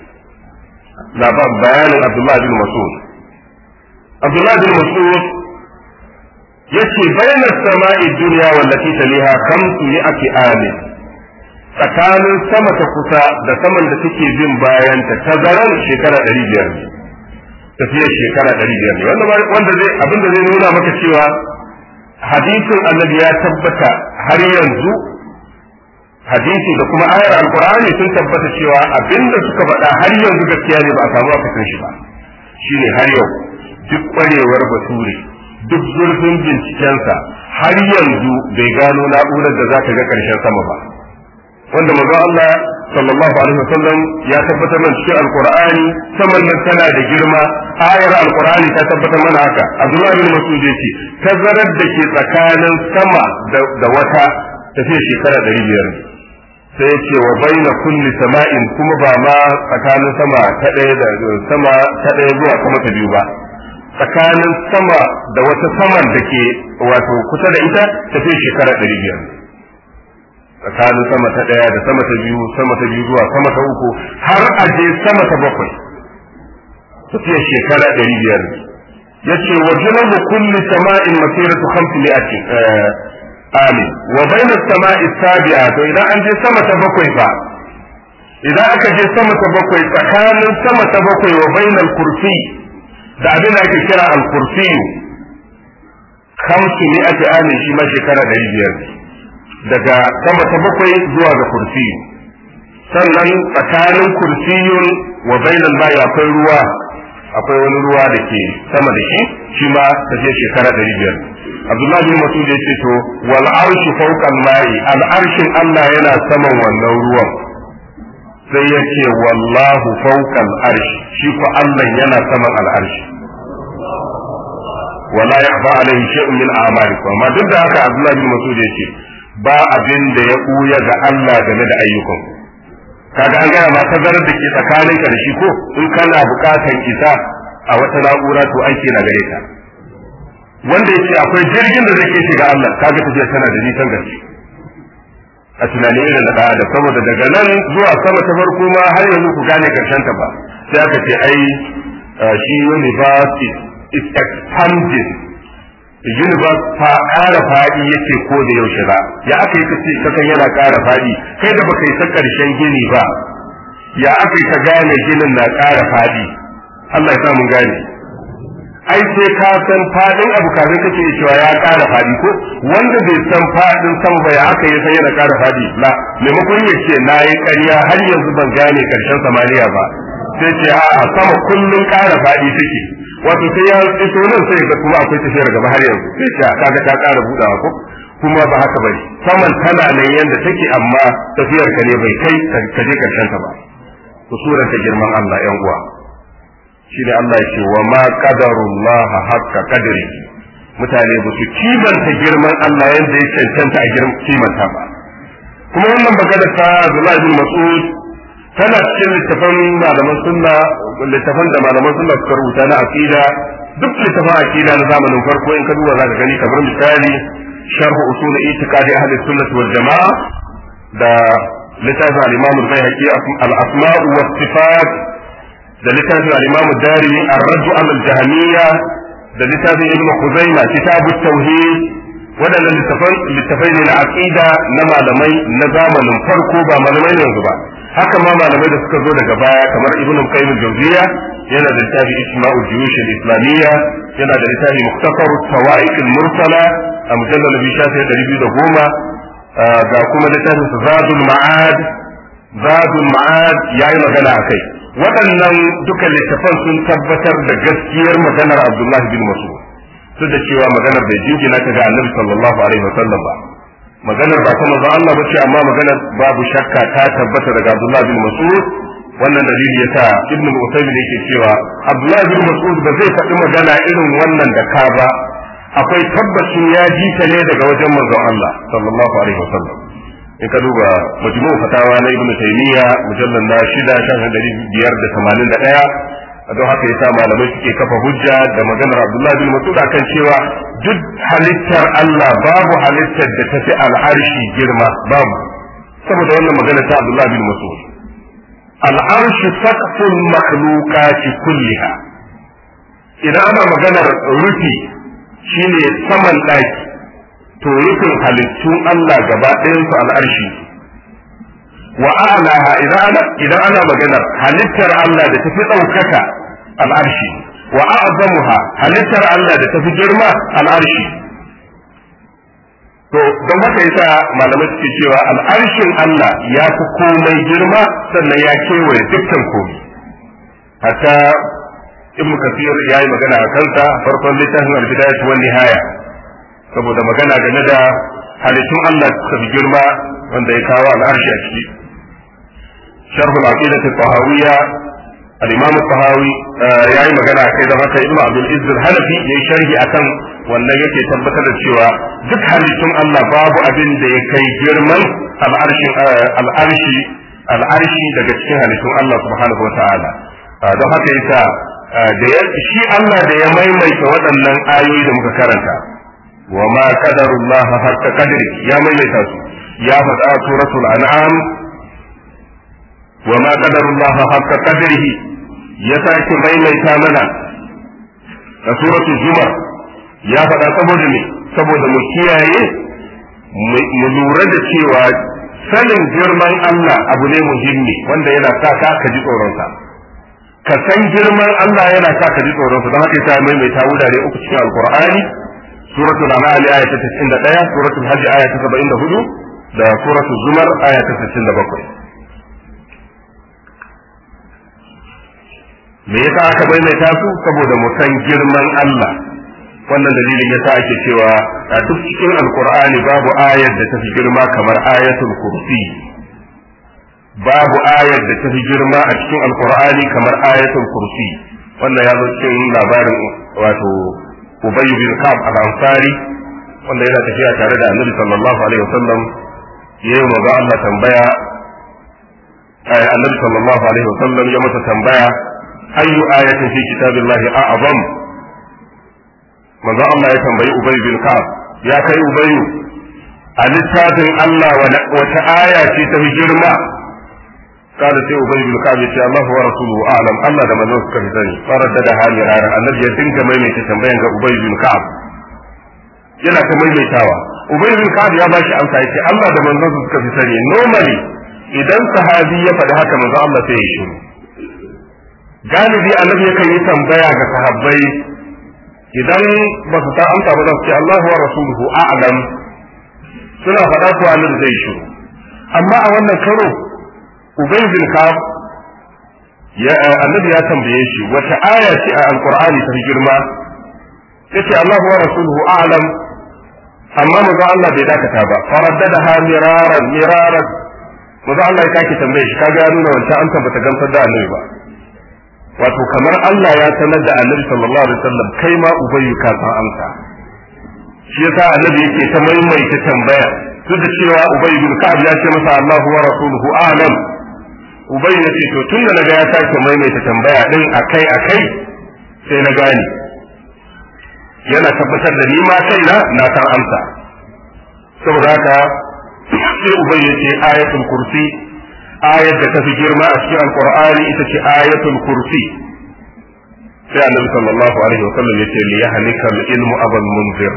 bayanin Abdullah bin Mas'ud Abdullah bin Mas'ud yace bayna as-sama'i dunya wallati taliha 500 amin tsakanin sama ta kusa da saman da take bin bayan ta tazaran shekara 500 tafiyar shekara 500 ne wanda zai abinda zai nuna maka cewa hadisin annabi ya tabbata har yanzu hadisi da kuma ayar alqur'ani sun tabbata cewa abinda suka faɗa har yanzu gaskiya ne ba a samu akasin shi ba shine har yau duk kwarewar bature duk zurfin bincikensa har yanzu bai gano na'urar da za ta ga ƙarshen sama ba wanda manzo Allah sallallahu alaihi wasallam ya tabbatar mana cikin alqur'ani saman nan tana da girma ayar alqur'ani ta tabbatar mana haka Abdullah bin Mas'ud yace tazarar da ke tsakanin sama da wata tafiya shekara 500 sai yace wa baina kulli sama'in kuma ba ma tsakanin sama ta ɗaya zuwa sama ta biyu ba tsakanin sama da wata saman da ke wato kusa da ita tafiya shekara 500 tsakanin sama ta ɗaya da sama ta biyu zuwa sama ta uku har a je sama ta bakwai tafiya shekara 500 yace wa junubu kulli sama'in masiratu 500 amin wa bayna as-sama'i as-sabi'a to idan an je sama ta bakwai fa idan aka je sama ta bakwai tsakanin sama ta bakwai wa bainal kursi da abin da ake kira al-kursi 500 amin shi ma shekara 500 daga sama ta bakwai zuwa ga kursi sannan tsakanin kursiyun wa bainal ma'i akwai wani ruwa da ke sama da shi ma ta je shekara 500 Abdullahi bin Mas'ud ya ce to wal arshu fawqa al-ma'i al-arshin Allah yana saman wannan ruwan sai ya ce wallahu fawqa al-arsh shi ko Allah yana saman al-arshi wala yakhfa alayhi shay'un min a'malikum amma duk da haka Abdullahi bin Mas'ud ya ce ba abin da ya ɓuya ga Allah game da ayyukan kaga an gaya ma tazarar da ke tsakaninka da shi ko in kana buƙatar isa a wata na'ura to aiki na gare ka wanda yake akwai jirgin da zai kai shi ga Allah kaga tafiya tana da nisan gaske a tunanin irin da da saboda daga nan zuwa sama ta farko ma har yanzu ku gane karshen ta ba sai aka ce ai shi universe is expanding universe fa ƙara faɗi yake ko da yaushe ba ya aka yi kace kakan yana ƙara faɗi kai da baka yi ta ƙarshen gini ba ya aka yi ka gane ginin na ƙara faɗi Allah ya sa mun gane ai sai ka san faɗin abu kafin kace cewa ya ƙara faɗi ko wanda bai san faɗin sama ba ya aka yi sai yana ƙara faɗi la maimakon ya ce na yi ƙarya har yanzu ban gane ƙarshen samaniya ba sai ce a sama kullum ƙara faɗi take wato sai ya iso nan sai ga kuma akwai tafiyar gaba har yanzu sai ta kaga ta ƙara budawa ko kuma ba haka bane saman tana nan yanda take amma tafiyar ka ne bai kai ka je karshen ta ba to surar ta girman Allah yan uwa shi ne Allah ya ce wa ma qadarullah haqqa qadri mutane ba su kimanta girman Allah yanda ya cancanta a kimanta ba kuma wannan magana ta Abdullah ibn Mas'ud tana cikin littafan malaman sunna littafan da malaman sunna suka rubuta na aqida duk littafan aqida na zamanin farko in ka duba zaka gani kamar misali sharh usul i'tiqadi ahli sunnah wal jamaa da littafin al-imam al-bayhaqi al-asma' wa sifat da littafin al-imam ad-darimi ar-radd ala al-jahmiyya da littafin ibn khuzaimah kitab at-tauhid wadannan littafai ne na aqida na malamai na zamanin farko ba malamai ne yanzu ba haka ma malamai da suka zo daga baya kamar ibn qayyim al-jawziyya yana da littafi isma'ul juyush al-islamiyya yana da littafi mukhtasar at-tawa'iq al-mursala a mujallal bi shafi 210 ga kuma littafin zadul ma'ad yayi magana akai waɗannan duka littafan sun tabbatar da gaskiyar maganar Abdullah bin Mas'ud su da cewa maganar bai jingina ta ga Annabi sallallahu alaihi wasallam ba maganar ba ta manzo Allah bace amma maganar babu shakka ta tabbata daga Abdullah bin Mas'ud wannan dalili yasa Ibn Uthaymeen yake cewa Abdullah bin Mas'ud ba zai faɗi magana irin wannan da ka ba akwai tabbacin ya ji ta ne daga wajen manzon Allah sallallahu alaihi wasallam. in ka duba majmu' fatawa na ibnu taymiya mujallal na 6 don haka yasa malamai suke kafa hujja da maganar Abdullah bin Mas'ud akan cewa duk halittar Allah babu halittar da tafi al'arshi girma babu, saboda wannan magana ta Abdullah bin Mas'ud. Al'arshi saqful makhluqati kulliha, idan ana maganar rufi shine saman daki, to rufin halittun Allah gaba ɗayan su al'arshi. Wa a'laha idan ana maganar halittar Allah da tafi ɗaukaka al'arshi, wa a'zamuha halittar Allah da tafi girma al'arshi. To don haka yasa malamai suke cewa al'arshin Allah ya fi komai girma sannan ya kewaye dukkan komai. Hatta Ibn Kathir ya yi magana a kansa farkon littafin al-Bidayah wa Nihaya, saboda magana game da halittun Allah suka fi girma wanda ya kawo al'arshi a ciki. Sharh al-Aqidah al-Tahawiyya al-Imam al-Tahawi ya yi magana kai da haka Ibn Abdul Izz al-Hanafi ya yi sharhi akan wannan yake tabbatar da cewa duk halittun Allah babu abin da ya kai girman al'arshi daga cikin halittun Allah subhanahu wa ta'ala. Don haka yasa shi Allah da ya maimaita waɗannan ayoyi da muka karanta, wa ma qadarullah haqqa qadri, ya maimaita su, ya faɗa suratul an'am wa ma qadarullah haqqa qadrihi, ya sake maimaita mana da suratul zumar, ya faɗa saboda me, saboda mu kiyaye mu lura da cewa sanin girman Allah abu ne muhimmi wanda yana sa ka ji tsoronsa. Ka san girman Allah yana sa ka ji tsoronsa, don haka yasa maimaita wurare uku cikin alqur'ani, suratul an'am aya ta 91, suratul hajj aya ta 74 da suratul zumar aya ta 67. Me yasa aka maimaita su? Saboda mu san girman Allah. Wannan dalilin yasa ake cewa a duk cikin alqur'ani babu ayar da ta fi girma kamar ayatul kursi. Babu ayar da ta fi girma a cikin alqur'ani kamar ayatul kursi. Wannan ya zo cikin labarin wato Ubay bin Ka'ab al-Ansari wanda yana tafiya tare da Annabi sallallahu alaihi wasallam, yayin da Allah tambaya, Annabi sallallahu alaihi wasallam ya masa tambaya, ayyu ayatin fi kitabillahi a'zam. Manzo Allah ya tambayi Ubay bin Ka'ab, ya kai Ubay, a littafin Allah wata aya ce ta girma? kada sai Ubay bin Ka'ab ya ce Allah wa rasuluhu a'lam, Allah da manzon suka fi sani. Faradda da hali rara, Annabi ya dinga maimaita tambayan ga Ubay bin Ka'ab, yana ta maimaitawa. Ubay bin Ka'ab ya bashi amsa, ya ce Allah da manzon suka fi sani. Normally idan sahabi ya faɗi haka manzo Allah sai ya shiru. Galibi Annabi yakan yi tambaya ga sahabbai, idan ba su ta amsa ba za su ce Allah wa rasuluhu a'lam, suna faɗa ko Annabi zai shiru. Amma a wannan karo Ubay bin Ka'ab Annabi ya tambaye shi wata aya ce a Alqur'ani ta girma, yace Allah wa rasuluhu a'lam, amma manzo Allah bai dakata ba, faraddadaha miraran manzo Allah ya kake tambaye shi, kaga ya nuna wancan an tabbata gamsar da Annabi ba. Wato kamar Allah ya sanar da Annabi sallallahu alaihi wasallam kai ma Ubayyu ka san amsa, shi yasa Annabi yake ta maimaita tambaya, duk da cewa Ubay bin Ka'ab ya ce masa Allahu wa rasuluhu a'lam. Ubay ya ce to tun da naga ya sake maimaita tambaya din akai sai na gane yana tabbatar da ni ma kaina na san amsa. Saboda haka sai Ubay ya ce ayatul kursi, ayat da ta fi girma a cikin alqur'ani ita ce ayatul kursi. Sai Annabi sallallahu alaihi wa sallam ya ce li yahlikal ilmu abal munzir,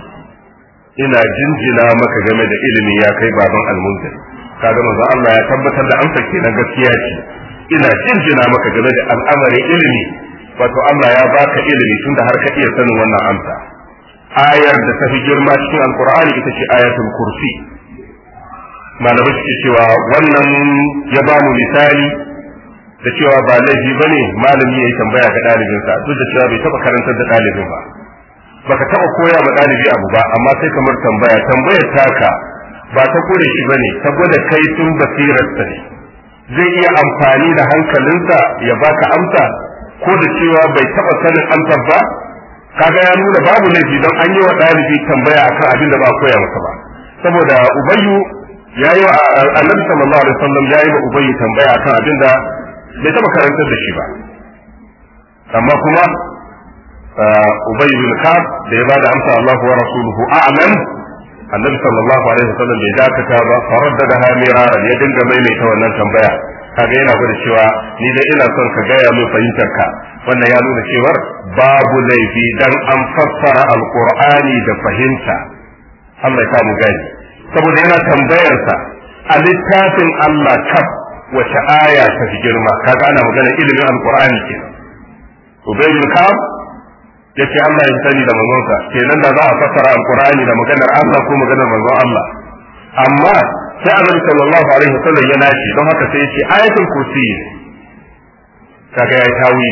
ina jinjina maka game da ilimi ya kai baban al-munzir. Kaga manzo Allah ya tabbatar da amsa kenan gaskiya ce, ina jinjina maka game da al'amarin ilimi, wato Allah ya baka ilimi tunda har ka iya sanin wannan amsa. Ayar da ta fi girma cikin alqur'ani ita ce ayatul kursi. Malamai suke cewa wannan ya ba mu misali da cewa ba laifi bane malami yayi tambaya ga ɗalibinsa, duk da cewa bai taba karantar da ɗalibin ba, baka taba koya ma ɗalibi abu ba, amma sai kamar tambayar taka ba ta kore shi bane, ta gwada kaifin basirarsa ne, zai iya amfani da hankalinsa ya baka amsa, ko da cewa bai taba sanin amsar ba, kaga ya nuna babu laifi don an yi wa ɗalibi tambaya akan abin da ba koya masa ba saboda ubayyu ya yi wa annabi sallallahu alaihi wasallam ya yi wa ubayyu tambaya akan abin da bai taɓa karantar da shi ba amma kuma ubayyu bin ka'ab da ya bada amsa Allahu wa rasuluhu a'lam annabi sallallahu alaihi wasallam bai dakata ba faraddadaha miraran ya dinga maimaita wannan tambaya kaga yana gwada cewa ni dai ina son ka gaya min fahimtar ka wannan ya nuna cewar babu laifi dan an fassara alqur'ani da fahimta Allah ya samu gani saboda yana tambayarsa a littafin Allah kaf wace aya ta fi girma kaga ana magana ilimin alqur'ani kenan Ubay bin Ka'ab yace Allah ya sani da manzonsa kenan da za a fassara alqur'ani da maganar Allah ko maganar manzon Allah amma sai Annabi sallallahu alaihi wasallam ya nashi don haka sai yace ayatul kursi kaga ya tawili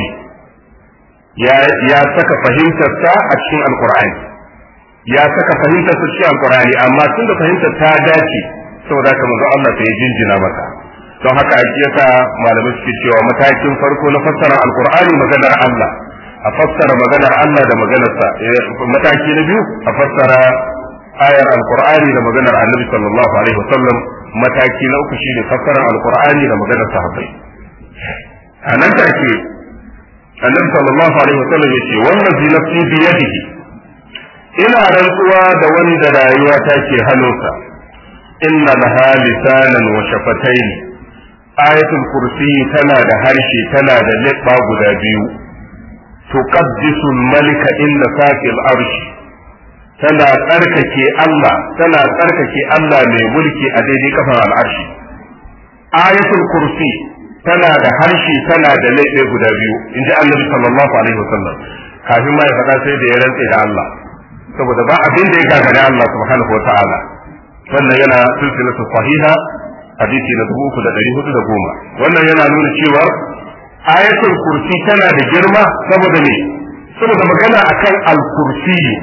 ya saka fahimtar sa a cikin alqur'ani ya saka fahimtar sa cikin alqur'ani amma tunda fahimtar ta dace saboda haka manzon Allah sai ya jinjina masa don haka ake yasa malamai suke cewa matakin farko na fassara alqur'ani maganar Allah a fassara maganar Allah da maganarsa mataki na biyu a fassara ayar alqur'ani da maganar annabi sallallahu alaihi wasallam mataki na uku shine fassara alqur'ani da maganar sahabbai a nan take annabi sallallahu alaihi wasallam yace wallazi nafsi bi yadihi ina rantsuwa da wanda rayuwa take hannunsa inna laha lisanan wa shafatayn ayatul kursi tana da harshe tana da leɓɓa guda biyu tuqaddisu al-malika inda saqil arshi tana tsarkake Allah mai mulki a daidai kafar al'arshi ayatul kursi tana da harshe tana da leɓe guda biyu inji annabi sallallahu alaihi wasallam kafin ma ya faɗa sai da ya rantse da Allah saboda ba abin da ya gagare Allah subhanahu wa ta'ala wannan yana silsilatu sahiha hadisi na 3410 wannan yana nuna cewa ayatul kursi tana da girma saboda ne saboda magana akan al-kursiyu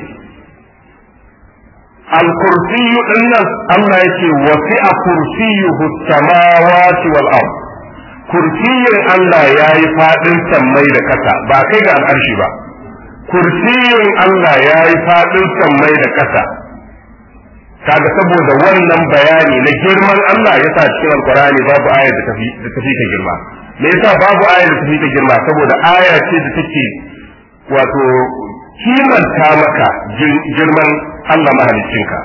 al-kursiyu dinnan Allah yake wasi'a kursiyuhu samawati wal ard kursiyin Allah yayi fadin sammai da kasa ba kai ga al'arshi ba kursiyin Allah yayi fadin sammai da kasa kaga saboda wannan bayani na girman Allah ya sa cikin alqur'ani babu aya da tafi ta girma me yasa babu aya da tafi ta girma saboda aya ce da take wato kimanta maka girman Allah mahaliccinka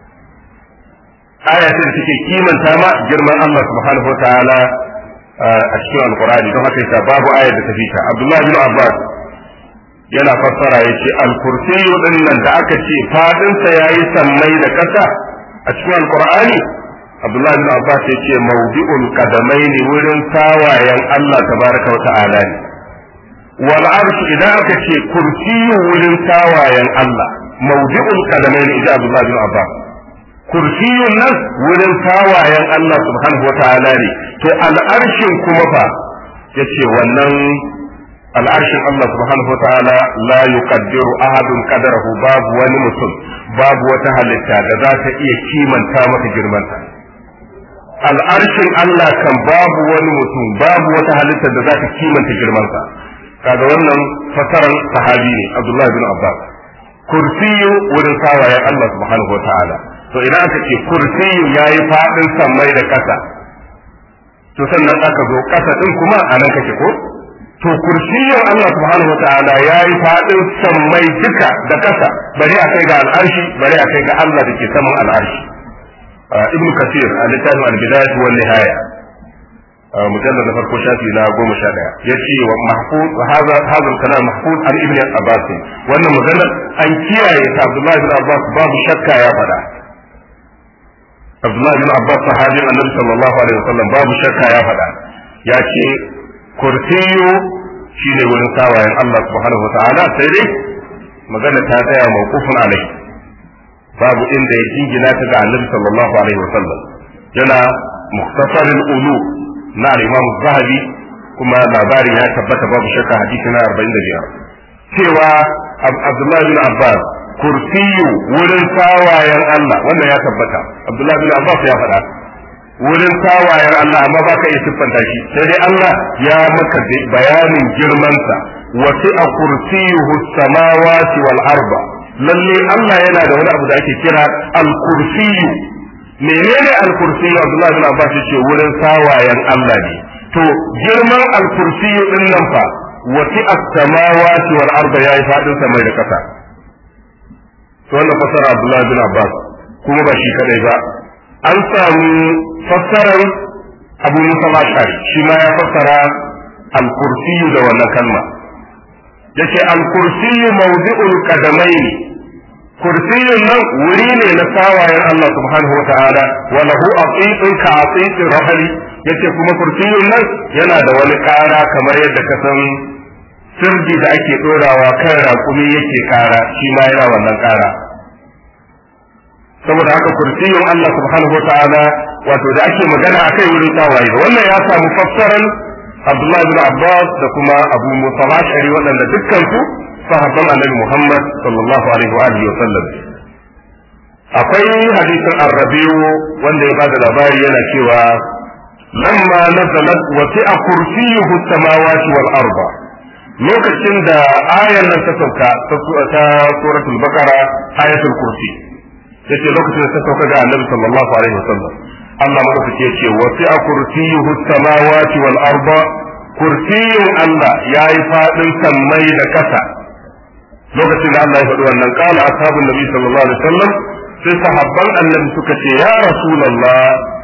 aya ce da take kimanta ma girman Allah subhanahu wataala a cikin alqur'ani don haka yasa babu aya da tafi ta Abdullah bin Abbas yana fassara yace al-kursiyyu din nan da aka ce fadin sa yayi sammai da kasa a cikin alqur'ani Abdullah bin Abbas yace mawdi'ul qadamaini wurin tawayen Allah tabaraka wa ta'ala ne wal arsh idan aka ce kursiyyu wurin tawayen Allah mawdi'ul qadamaini idan Abdullah bin Abbas kursiyyun nan wurin tawayen Allah subhanahu wa ta'ala ne to al-arshin kuma fa yace wannan al'arshin Allah subhanahu wa ta'ala la yuqaddiru ahadun qadarahu babu wani mutum babu wata halitta da za ta iya kimanta maka girmanta al'arshin Allah kan babu wani mutum babu wata halitta da za ta kimanta girmanta kaga wannan fasaran sahabi ne Abdullah bin Abbas kursiyu wurin sawayen Allah subhanahu wa ta'ala to idan aka ce kursiyu yayi fadin sammai da kasa to sannan aka zo kasa din kuma anan kake ko to kursiyin Allah subhanahu wataala yayi fadin sammai duka da kasa bari a kai ga al'arshi bari a kai ga Allah da ke saman al'arshi ibn kathir a littafin al-bidayah wa nihaya mujallad na farko shafi na 11 yace wa mahfuz hadha kalam mahfuz an ibn abbas wannan magana an kiyaye ta Abdullah ibn Abbas babu shakka ya fada Abdullah ibn Abbas sahabin Annabi sallallahu alaihi wasallam babu shakka ya fada yace kursiyu shine wurin sawayen Allah subhanahu wataala sai dai magana ta tsaya mawqufun alai babu inda ya jingina ta ga Annabi sallallahu alaihi wasallam yana mukhtasar al-ulu na Imam Zahabi kuma labarin ya tabbata babu shakka hadisi na 45 cewa Abdullah bin Abbas kursiyu wurin sawayen Allah wannan ya tabbata Abdullah bin Abbas ya faɗa wurin tawayen Allah amma ba ka iya siffanta shi sai dai Allah ya maka bayanin girmansa wasi'a kursiyuhu samawati wal arba lalle Allah yana da wani abu da ake kira al-kursiyu. Menene al-kursiyu? Abdullah bin Abbas yace wurin sawayen Allah ne. To girman al-kursiyu din nan fa wasi'a samawati wal arba yayi fadin samai da kasa. To wannan fasara Abdullah bin Abbas kuma ba shi kadai ba. An samu fassarar Abu Musa al-Ash'ari shi ma ya fassara al-kursiyu da wannan kalma. Yace al-kursiyu mawdi'ul qadamayn, kursiyun nan wuri ne na sawayen Allah subhanahu wa ta'ala, wa lahu aqiqun ka aqiqir rahli. Yace kuma kursiyun nan yana da wani kara kamar yadda ka san sirdi da ake dorawa kan raƙumi yake kara, shi ma yana wannan kara. Saboda haka kursiyun Allah subhanahu wa ta'ala wato da ake magana akai wurin sawaye, wannan ya samu fassaran Abdullah bin Abbas da kuma Abu Musa al-Ash'ari waɗanda dukkan su sahabban Annabi Muhammad sallallahu alaihi wa alihi wa sallam. Akwai hadisin Ar-Rabi'u wanda ya bada labari yana cewa lamma nazalat wasi'a kursiyuhu samawati wal arda, lokacin da ayan nan ta sauka ta suratul Baqara ayatul kursi, yace lokacin da ta sauka ga Annabi sallallahu alaihi wa sallam, Allah madaukake ce wasi'a kursiyuhu samawati wal arda, kursiyun Allah yayi fadin sammai da kasa. Lokacin da Allah ya faɗi wannan, qala ashabun nabi sallallahu alaihi wasallam, sai sahabban annabi suka ce ya rasulullah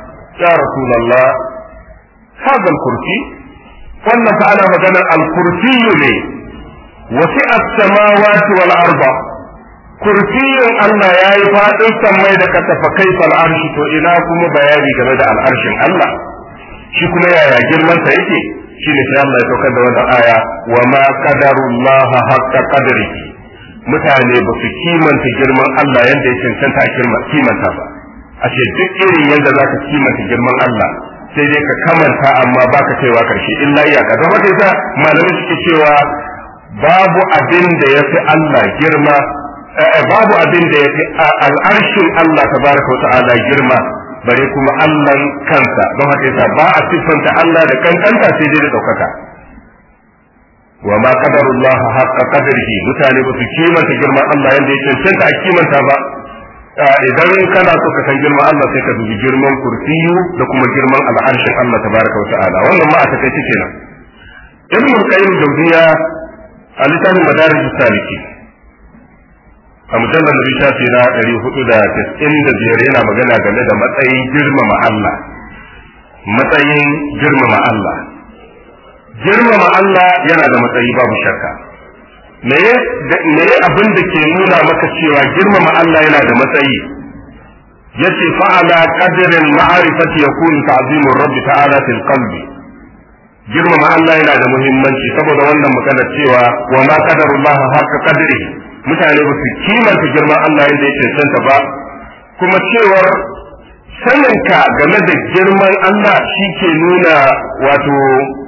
hadha al-kursi, wannan fa ana maganar al-kursiyu ne. wasi'a samawati wal arda, kursiyun Allah ya yi faɗin sammai da kasa fa kaifa al'arshi, to ina kuma bayani game da al'arshin Allah, shi kuma yaya girman sa yake? Shi ne sai Allah ya saukar da wannan aya, wa ma qadarullah haqqa qadrihi, mutane ba su kimanta girman Allah yadda ya cancanta a kimanta ba. A ce duk irin yadda za ka kimanta girman Allah sai dai ka kamanta amma ba ka kaiwa karshe illa iyaka. Don haka yasa malamai suke cewa babu abin da ya fi Allah girma, babu abin da ya fi al'arshin Allah tabaraka wa ta'ala girma, bare kuma Allah kansa. Don haka yasa ba a siffanta Allah da kankanta sai dai da ɗaukaka. wa ma qadarullah haqqa qadrihi, mutane ba su kimanta girman Allah yanda ya cancanta a kimanta ba. Idan kana so ka san girman Allah sai ka dubi girman kursiyu da kuma girman al'arshin Allah tabaraka wa ta'ala. Wannan ma a takaice kenan. Ibn Qayyim Jawziya a littafin Madarijus Salikin a mujallar Nabi shafi na 495 yana magana game da matsayin girmama Allah. Matsayin girmama Allah. Girmama Allah yana da matsayi babu shakka. Me abin da ke nuna maka cewa girmama Allah yana da matsayi? Yace fa'ala qadrin ma'rifati yakunu ta'zimu rabbi ta'ala fil qalbi. Girmama Allah yana da muhimmanci saboda wannan magana cewa wa ma qadarullah haqqa qadrihi, mutane ba su kimanta girman Allah yadda ya cancanta ba, kuma cewar saninka game da girman Allah shi ke nuna wato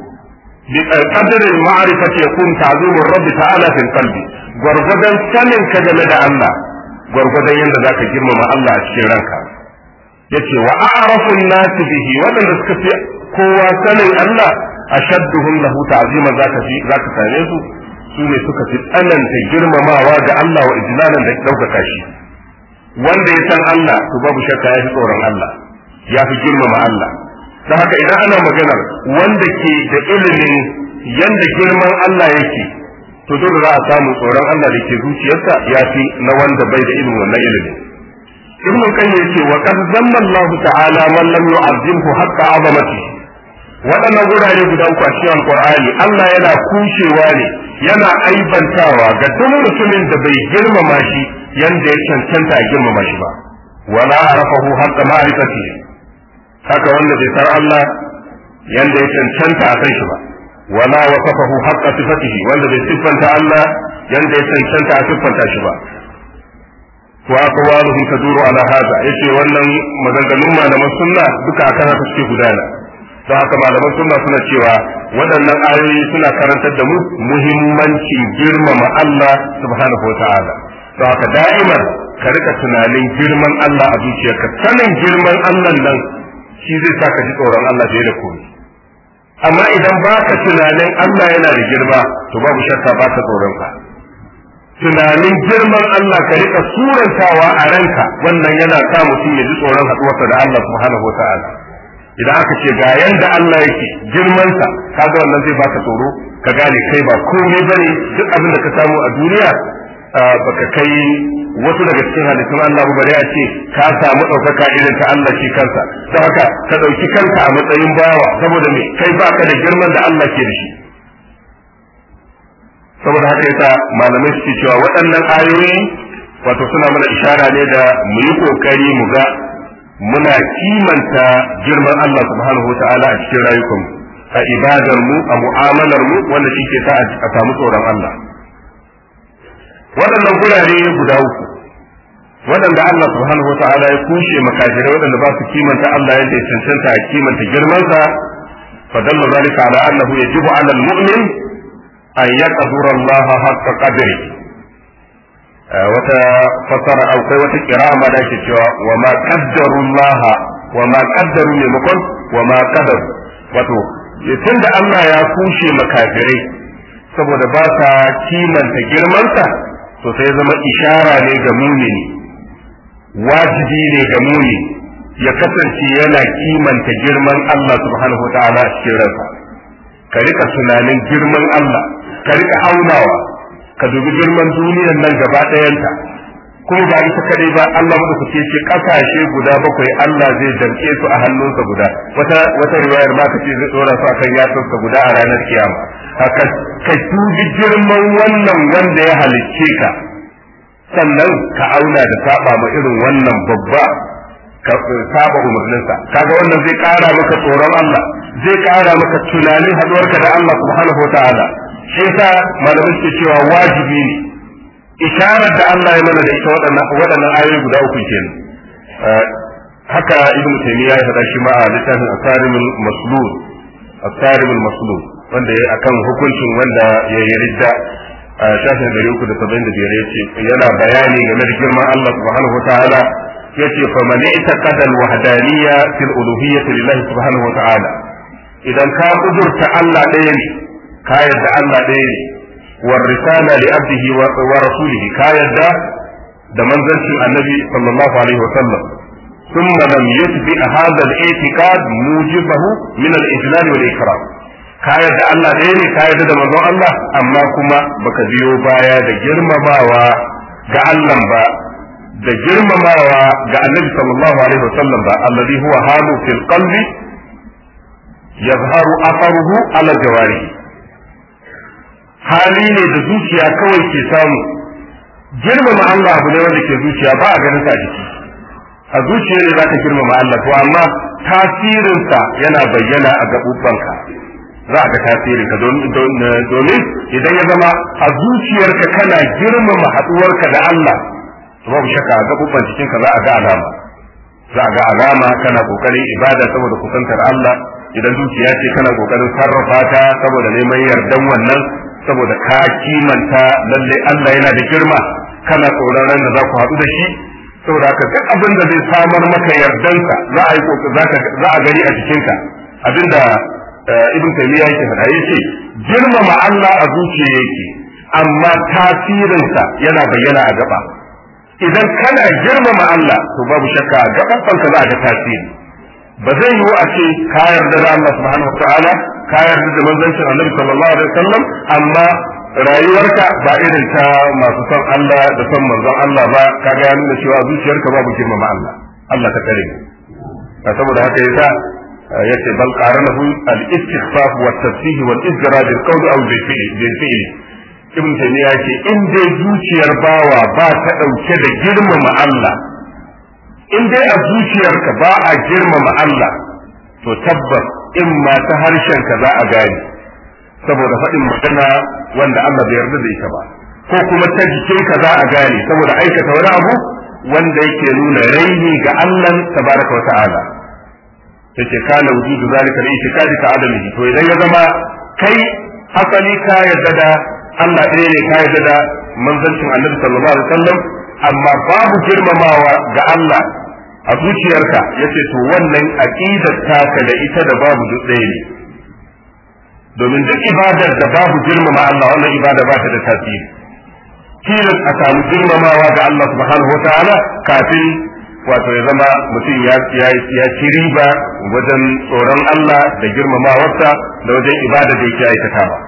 بقدر المعرفة يكون تعظيم الرب تعالى في القلب. غرغدان سنن كجمع الله غرغدان يند ذاك جرم مع الله أشكي رانكا. يتي وأعرف الناس به ولن نسكتي قوة سنن الله أشدهم له تعظيم ذاك سانيسو سوني سكتي أنن تجرم ما واجع الله وإجلالا لك كاشي. wanda ya san Allah to babu shakka ya fi tsoron Allah, ya fi girmama Allah. Da haka idan ana maganar wanda ke da ilimin yanda girman Allah yake, to dole za a samu tsoron Allah da ke zuciyarsa ya fi na wanda bai da ilimin wannan ilimin. Ibn Qayyim yace wa qad zamma Allah ta'ala man lam yu'azzimhu haqqa 'azamati. Waɗannan gurare guda uku a cikin Al-Qur'ani Allah yana kushewa ne, yana aibantawa ga duk mutumin da bai girmama shi yanda ya cancanta a girmama shi ba. Wala arafahu haqqa ma'rifatihi. Haka wanda bai san Allah yanda ya cancanta a kan shi ba. Wala wasafahu haqqa sifatihi, wanda bai siffanta Allah yanda ya cancanta a siffanta shi ba. Wa aqwaluhum taduru ala hada, yace wannan maganganun malaman sunna duka akan haka suke gudana. Don haka malaman sunna suna cewa waɗannan ayoyi suna karantar da mu muhimmancin girmama Allah subhanahu wa ta'ala. Don haka da'iman ka rika tunanin girman Allah a zuciyarka, sanin girman Allah nan shi zai sa ka ji tsoron Allah fiye da komai. amma idan baka tunanin Allah yana da girma to babu shakka baka tsoron sa tunanin girman Allah ka rika surantawa a ranka wannan yana sa mutum ya ji tsoron haɗuwarsa da Allah subhanahu wataala idan aka ce ga yanda Allah yake girman sa kaga wannan zai baka tsoro ka gane kai ba komai bane duk abin da ka samu a duniya baka kai wasu daga cikin halittun Allah ba bare a ce ka samu ɗaukaka irin ta Allah shi kansa don haka ka ɗauki kanka a matsayin bawa saboda me kai baka da girman da Allah ke da shi saboda haka yasa malamai suke cewa waɗannan ayoyi wato suna mana ishara ne da mu yi kokari mu ga muna kimanta girman Allah subhanahu wataala a cikin rayukanmu a ibadar mu a mu'amalar mu wanda shi ke sa a samu tsoron Allah waɗannan gurare guda uku waɗanda Allah subhanahu wataala ya kushe makafirai waɗanda ba su kimanta Allah yadda ya cancanta a kimanta girmansa fa dalla zalika ala annahu yajibu ala al-mu'min an yaqdura Allah haqqa qadri wata fasara akwai wata kirama da ke cewa wa ma qaddaru Allah wa ma qaddaru maimakon wa ma qadar wato tunda Allah ya kushe makafirai saboda ba sa kimanta girmansa to sai zama ishara ne ga mumini wajibi ne ga mumini ya kasance yana kimanta girman Allah subhanahu wa ta'ala a cikin ransa ka rika tunanin girman Allah ka rika aunawa ka dubi girman duniyar nan gaba ɗayanta kuma ba ita kadai ba Allah madaukake ce kasashe guda bakwai Allah zai damke su a hannunsa guda wata riwayar ma kace zai dora su akan yatsunsa guda a ranar kiyama haka ka dubi girman wannan wanda ya halicce ka sannan ka auna da saba ma irin wannan babba ka saba umarninsa kaga wannan zai kara maka tsoron Allah zai kara maka tunanin haduwarka da Allah subhanahu wataala shi yasa malamai suke cewa wajibi ne isharar da Allah ya mana da ita waɗannan ayoyi guda uku kenan haka ibn taymiya ya faɗa shi ma a littafin asarimul maslul wanda ya akan hukuncin wanda ya yi ridda a shafin 375 yace yana bayani game da girman Allah subhanahu wataala yace fa man i'taqada al-wahdaniyya fil uluhiyyah lillahi subhanahu wataala idan ka kudurta Allah ɗaya ne ka yarda Allah ɗaya ne والرسالة لعبده ورسوله كايدا da manzancin annabi sallallahu alaihi wasallam ثم لم يتبع هذا الاعتقاد موجبه من الاجلال والاكرام kayar da Allah ɗaya ne kayar da manzon Allah amma kuma baka biyo baya da girmamawa ga Allah ba da girmamawa ga annabi sallallahu alaihi wasallam ba alladhi huwa halu fil qalbi yazharu atharuhu ala jawarihi hali ne da zuciya kawai ke samu girmama Allah abu ne wanda ke zuciya ba a ganin sa a jiki a zuciya ne zaka girmama Allah to amma tasirinsa yana bayyana a gaɓuɓɓanka za a ga tasirinka domin idan ya zama a zuciyarka kana girmama haɗuwarka da Allah to babu shakka a gaɓuɓɓan cikinka za a ga alama kana kokarin ibada saboda kusantar Allah idan zuciya ce kana kokarin sarrafa ta saboda neman yardan wannan saboda ka kimanta lalle Allah yana da girma kana tsoron ran da za ku haɗu da shi saboda haka duk abin da zai samar maka yardanka za a yi za a gani a cikinka abinda ibn taymiya yake faɗa yace girmama Allah a zuciya yake amma tasirinsa yana bayyana a gaba idan kana girmama Allah to babu shakka a gabanka za a ga tasiri ba zai yiwu a ce ka yarda da Allah subhanahu wataala ka yarda da manzancin Annabi sallallahu alaihi wasallam amma rayuwarka ba irin ta masu son Allah da son manzon Allah ba kaga ya nuna cewa zuciyarka babu girmama Allah Allah ta kare saboda haka yasa yace bal qaranahu al-istighfaf wa at-tasfih wal izra bil qawl aw bil fi'l ibn taymiya yace in dai zuciyar bawa ba ta dauke da girmama Allah in dai a zuciyarka ba a girmama Allah to tabbas in ma ta harshen ka za a gane saboda faɗin magana wanda Allah bai yarda da ita ba ko kuma ta jikinka za a gane saboda aikata wani abu wanda yake nuna raini ga Allah tabaraka wa ta'ala yace kana wujudu zalika li itikadi ka adamihi to idan ya zama kai asali ka yarda da Allah ɗaya ne ka yarda da manzancin Annabi sallallahu alaihi wasallam amma babu girmamawa ga Allah a zuciyarka yace to wannan aqidar taka da ita da babu duk ɗaya ne domin duk ibadar da babu girmama Allah wannan ibada ba ta da tasiri tilas a samu girmamawa ga Allah subhanahu wataala kafin wato ya zama mutum ya ci riba wajen tsoron Allah da girmamawarsa da wajen ibada da yake aikatawa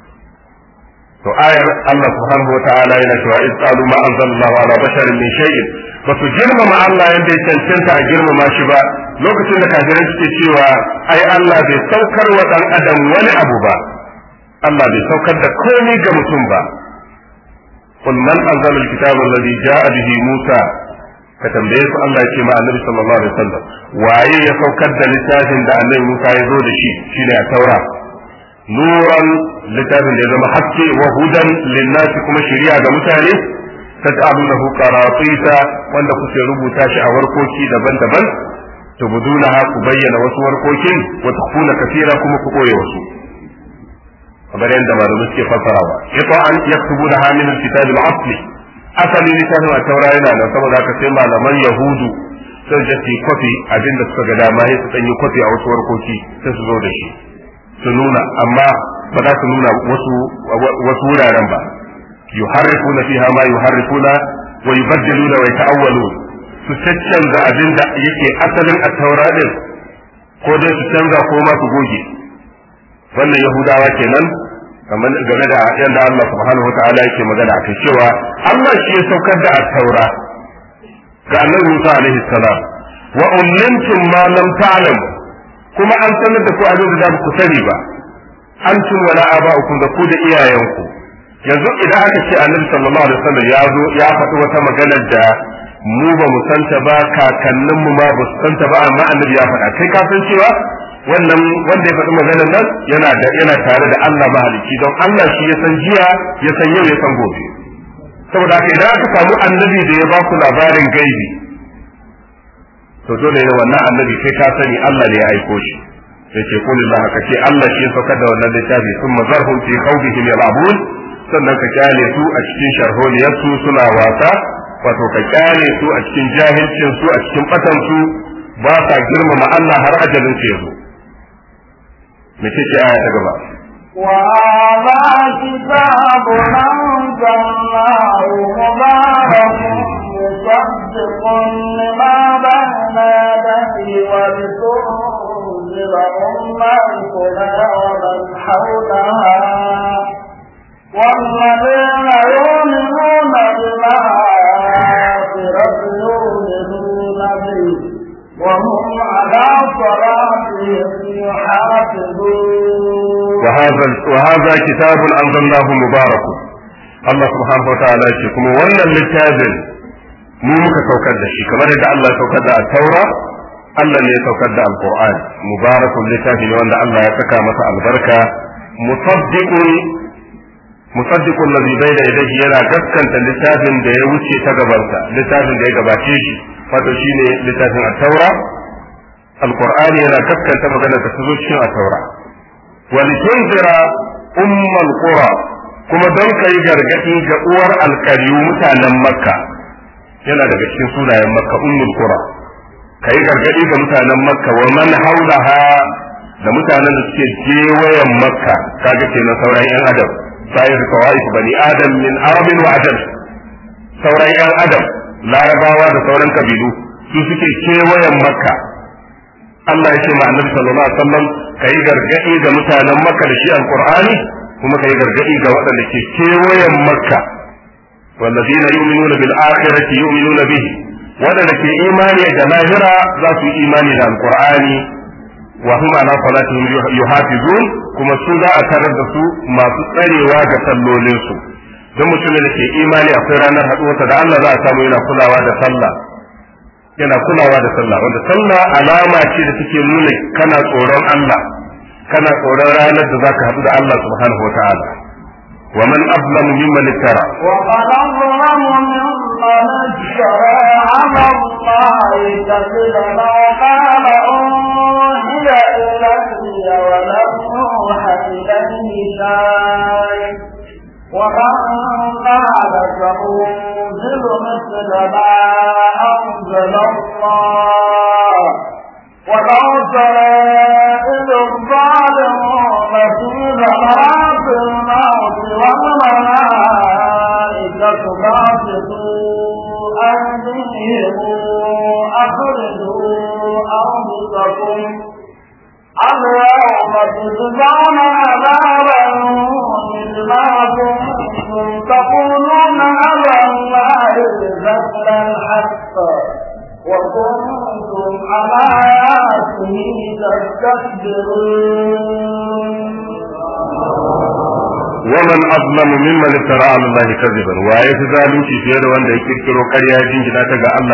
to ayar Allah subhanahu wataala yana cewa iz qalu ma anzalallahu ala basharin min shay'in ba su girmama Allah yadda ya cancanta a girmama shi ba lokacin da kafirai suke cewa ai Allah bai saukar wa dan adam wani abu ba Allah bai saukar da komai ga mutum ba qul man anzala alkitaba alladhi ja'a bihi Musa ka tambaye su Allah ya ce ma annabi sallallahu alaihi wasallam waye ya saukar da littafin da annabi Musa ya zo da shi shine a taura nuran littafin da ya zama haske wa hudan linnasi kuma shari'a ga mutane taj'alunahu qaratisa wanda kuke rubuta shi a warkoki daban-daban tubudunaha ku bayyana wasu warkokin wa tukhuna kathira kuma ku koye wasu kamar yadda malamai suke fassarawa yato an yaktubunaha min alkitab al-asli asali littafin a taura yana nan saboda haka sai malaman yahudu sai da su kwafi abinda suka ga dama sai su danyi kwafi a wasu warkoki sai su zo da shi su nuna amma ba za su nuna wasu wuraren ba yuharrifuna fiha ma yuharrifuna wa yubaddiluna wa yata'awwalun su canza abin da yake asalin at-taura din ko dai su canza ko ma su goge wannan yahudawa kenan kamar game da yadda Allah subhanahu wa ta'ala yake magana akai cewa Allah shi ya saukar da at-taura ga annabi Musa alaihi salam wa ullimtum ma lam ta'lamu kuma an sanar da ku abin da ku sani ba antum wala aba'ukum da ku da iyayenku yanzu idan aka ce annabi sallallahu alaihi wasallam ya zo ya faɗi wata magana da mu ba mu santa ba kakannin mu ma ba su santa ba amma annabi ya faɗa kai ka san cewa wannan wanda ya faɗi maganar nan yana tare da Allah mahalicci don Allah shi ya san jiya ya san yau ya san gobe saboda haka idan aka samu annabi da ya ba ku labarin gaibi to dole ne wannan annabi kai ka sani Allah ne ya aiko shi sai ce kulillah ka ce Allah shi ya saukar da wannan littafi sun mazarhum fi khawdihim yal'abun sannan ka kyale su a cikin sharholiyar su suna wasa wato ka kyale su a cikin jahilcin su a cikin batan su ba sa girmama Allah har ajalin su yazo mece ce aya ta gaba وهذا كتاب أنزلناه مبارك مصدق لما بين يديه ولتنذر أم القرى ومن حولها والذين يؤمنون بالآخرة يؤمنون به وهم على صلاتهم يحافظون وهذا كتاب أنزلناه مبارك الله سبحانه وتعالى يقول ولا للكاذب mu muka saukar da shi kamar yadda Allah ya saukar da at-taura Allah ne ya saukar da al-Qur'an mubarakun littafi ne wanda Allah ya saka masa albarka musaddiqun ladhi bayna yadayhi yana gaskanta littafin da ya wuce ta gabansa littafin da ya gabace shi wato shine littafin at-taura al-Qur'ani yana gaskanta magana da ta zo cikin at-taura wa litunzira ummul qura kuma don kai gargadi ga uwar alkariyu mutanen makka yana daga cikin sunayen makka ummul qura kai gargadi ga mutanen makka wa man haulaha da mutanen da suke jewayen makka kaga kenan sauran yan adam sai da kawai bani adam min arabin wa ajam sauran yan adam larabawa da sauran kabilu su suke kewayen makka Allah ya ce ma annabi sallallahu alaihi wasallam kai gargadi ga mutanen makka da shi alqur'ani kuma kai gargadi ga waɗanda ke kewayen makka والذين يؤمنون بالآخرة يؤمنون به wadanda ke imani da lahira za su yi imani da alqur'ani wa hum ala salatihim yuhafizun kuma su za a tarar da su masu tsarewa ga sallolin su don mutumin da ke imani akwai ranar haɗuwarsa da Allah za a samu yana kulawa da sallah wanda sallah alama ce da take nuna kana tsoron Allah kana tsoron ranar da zaka haɗu da Allah subhanahu wa ta'ala ومن أظلم ممن افترى ومن أظلم ممن افترى على الله كذبا وقال أوحي إلي ولم يوحى إليه شيء ومن قال سأنزل مثل ما أنزل الله ولو ترى إذ الظالمون في أخرجوا أنفسكم اليوم تجزون عذاب بما كنتم تقولون على الله غير الحق وكنتم على آياته تستكبرون. ومن أظلم ممن افترى على الله كذبا ويتزالوا في غير وان يكركروا قرية جنجنا تجا الله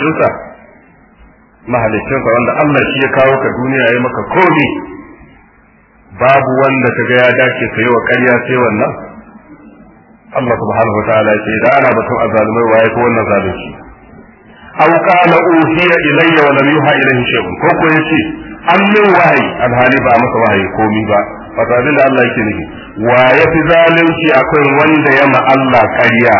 mahalicinsa wanda Allah shi ya kawo ka duniya ya maka komi babu wanda kaga ya dace ka yi wa ƙarya sai wannan Allah subhanahu wa ta'ala ya ce da ana batun azalumai waye ko wannan zalunci aw qala uhiya ilayya wa lam yuha ilayhi shay'un ko ko yace an min wahayi alhali ba masa wahayi komi ba wato abin da Allah yake nufi wa yafi zalunci akwai wanda ya ma Allah ƙarya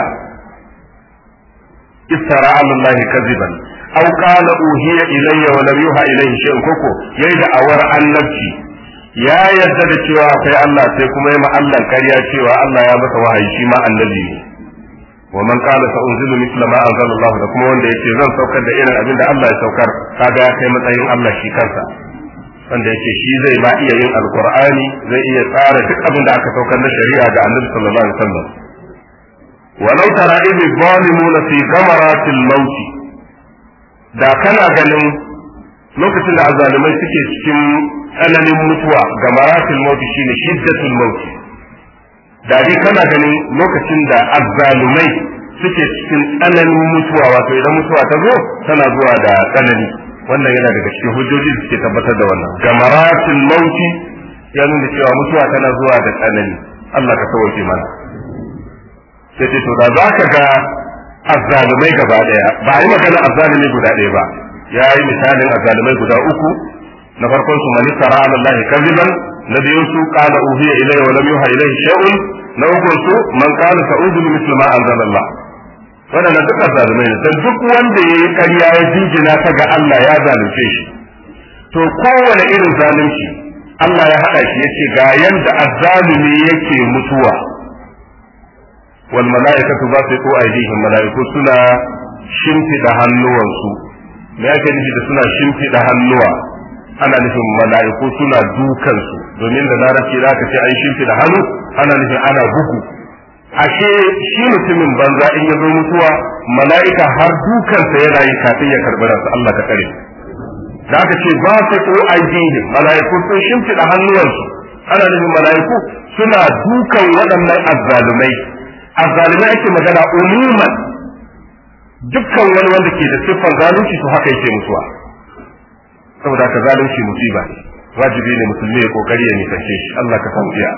iftara ala Allah kadiban aw qala uhiya ilayya wa lam yuha ilayhi shay'un koko yayi da awar annabci ya yarda da cewa akwai Allah sai kuma yayi ma Allah ƙarya cewa Allah ya masa wahayi shi ma annabi ne wa man qala sa unzilu mithla ma anzala Allah da kuma wanda yace zan saukar da irin abin da Allah ya saukar kaga ya kai matsayin Allah shi kansa wanda yake shi zai ma iya yin alqur'ani zai iya tsara duk abin da aka saukar na shari'a ga annabi sallallahu alaihi wasallam walau tara idh zalimuna fi ghamaratil maut da kana ganin lokacin da azzalumai suke cikin tsananin mutuwa ghamaratil maut shine shiddatul maut da dai kana ganin lokacin da azzalumai suke cikin tsananin mutuwa wato idan mutuwa ta zo tana zuwa da tsanani wannan yana daga cikin hujjoji da suke tabbatar da wannan gamaratul mauti ya nuna cewa mutuwa tana zuwa da tsanani Allah ka sauke mana sai ce to da za ka ga azzalumai gaba daya ba yi magana azzalumi guda ɗaya ba ya yi misalin azzalumai guda uku na farkon su man tara ala Allah kadiban na biyun su qala uhiya ilayya wa lam yuha ilayhi shay'un na ukun su man qala sa'udu mithla ma anzala Allah waɗannan duka zalumai ne dan duk wanda yayi ƙarya ya jingina ta ga Allah ya zalunce shi to kowane irin zalunci Allah ya haɗa shi yace ga yanda azzalumi yake mutuwa wal mala'ikatu basitu aydihim mala'iku suna shimfida hannuwansu me yake nufi da suna shimfida hannuwa ana nufin mala'iku suna dukansu domin da larabci za ka ce an shimfida hannu ana nufin ana bugu ashe shi mutumin banza in ya zo mutuwa mala'ika har dukansa yana yi kafin ya karɓi ransa Allah ka kare da aka ce ba su ko aidihim mala'iku sun shimfiɗa hannuwansu ana nufin mala'iku suna dukan waɗannan azzalumai ake magana umuman dukkan wani wanda ke da siffar zalunci to haka yake mutuwa saboda haka zalunci musiba ne wajibi ne musulmi ya kokari ya nisance shi Allah ka san iya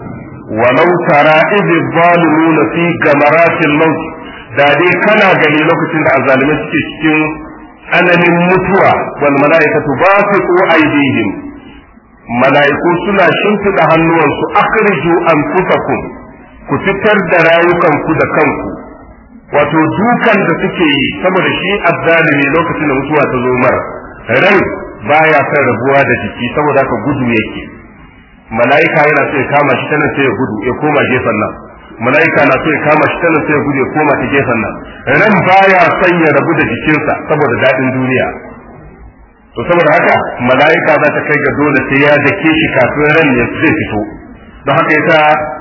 ولو ترى إذ الظالمون في غمرات الموت da dai kana gani lokacin da azalimai suke cikin tsananin mutuwa wal mala'ikatu basitu aydihim mala'iku suna shimfiɗa hannuwansu akhriju anfusakum ku fitar da rayukanku da kanku wato dukan da suke yi saboda shi azzalimi lokacin da mutuwa ta zo mara rai baya son rabuwa da jiki saboda ka gudu yake mala'ika yana so ya kama shi tana sai ya gudu ya koma gefen nan mala'ika na so ya kama shi tana sai ya gudu ya koma ta gefen nan ran baya son ya rabu da jikinsa saboda daɗin duniya to saboda haka mala'ika za ta kai ga dole sai ya dake shi kafin ran ya zai fito don haka yasa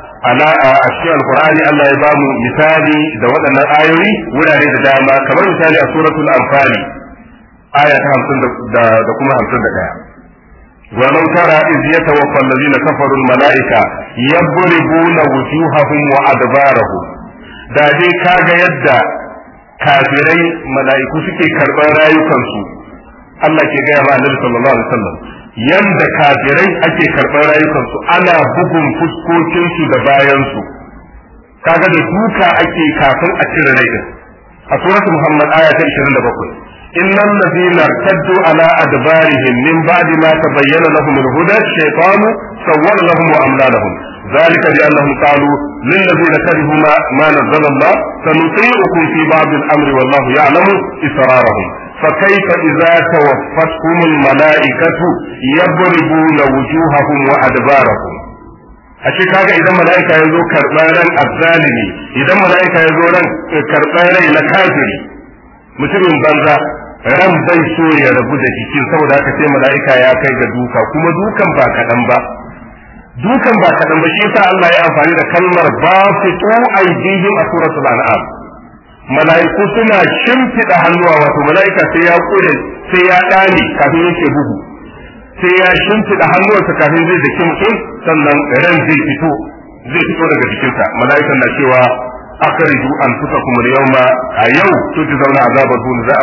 a cikin alqur'ani Allah ya bamu misali da waɗannan ayoyi wurare da dama kamar misali a suratul anfal aya ta 50 da kuma 51 ولو ترى إذ يتوفى الذين كفروا الملائكة يضربون وجوههم وأدبارهم da dai kaga yadda kafirai mala'iku suke karɓar rayukansu Allah ke gaya ma Annabi sallallahu alaihi wasallam yanda kafirai ake karɓar rayukansu ana bugun fuskokinsu da bayansu kaga da duka ake kafin a cire rai din a suratul Muhammad aya ta 27 إن الذين ارتدوا على أدبارهم من بعد ما تبين لهم الهدى الشيطان سول لهم وأملى لهم ذلك بأنهم قالوا للذين كرهوا ما نزل الله سنطيعكم في بعض الأمر والله يعلم إسرارهم فكيف إذا توفتهم الملائكة يضربون وجوههم وأدبارهم ashe kaga idan mala'ika ya zo karɓar ran azzalimi idan mala'ika ya zo ran karɓar rai na kafiri mutumin banza ran bai so ya rabu da jikin, saboda haka sai mala'ika ya kai ga duka, kuma dukan ba kaɗan ba shi yasa Allah ya amfani da kalmar bafitu aydihim a suratul an'am. mala'iku suna shimfiɗa hannuwa, wato mala'ika sai ya kure sai ya ɗane kafin yake bugu, sai ya shimfiɗa hannuwarsa kafin zai daki mutum, sannan ran zai fito daga jikinsa. mala'ikan na cewa akhriju anfusakum al-yawma, a yau tujzauna azabal hun, za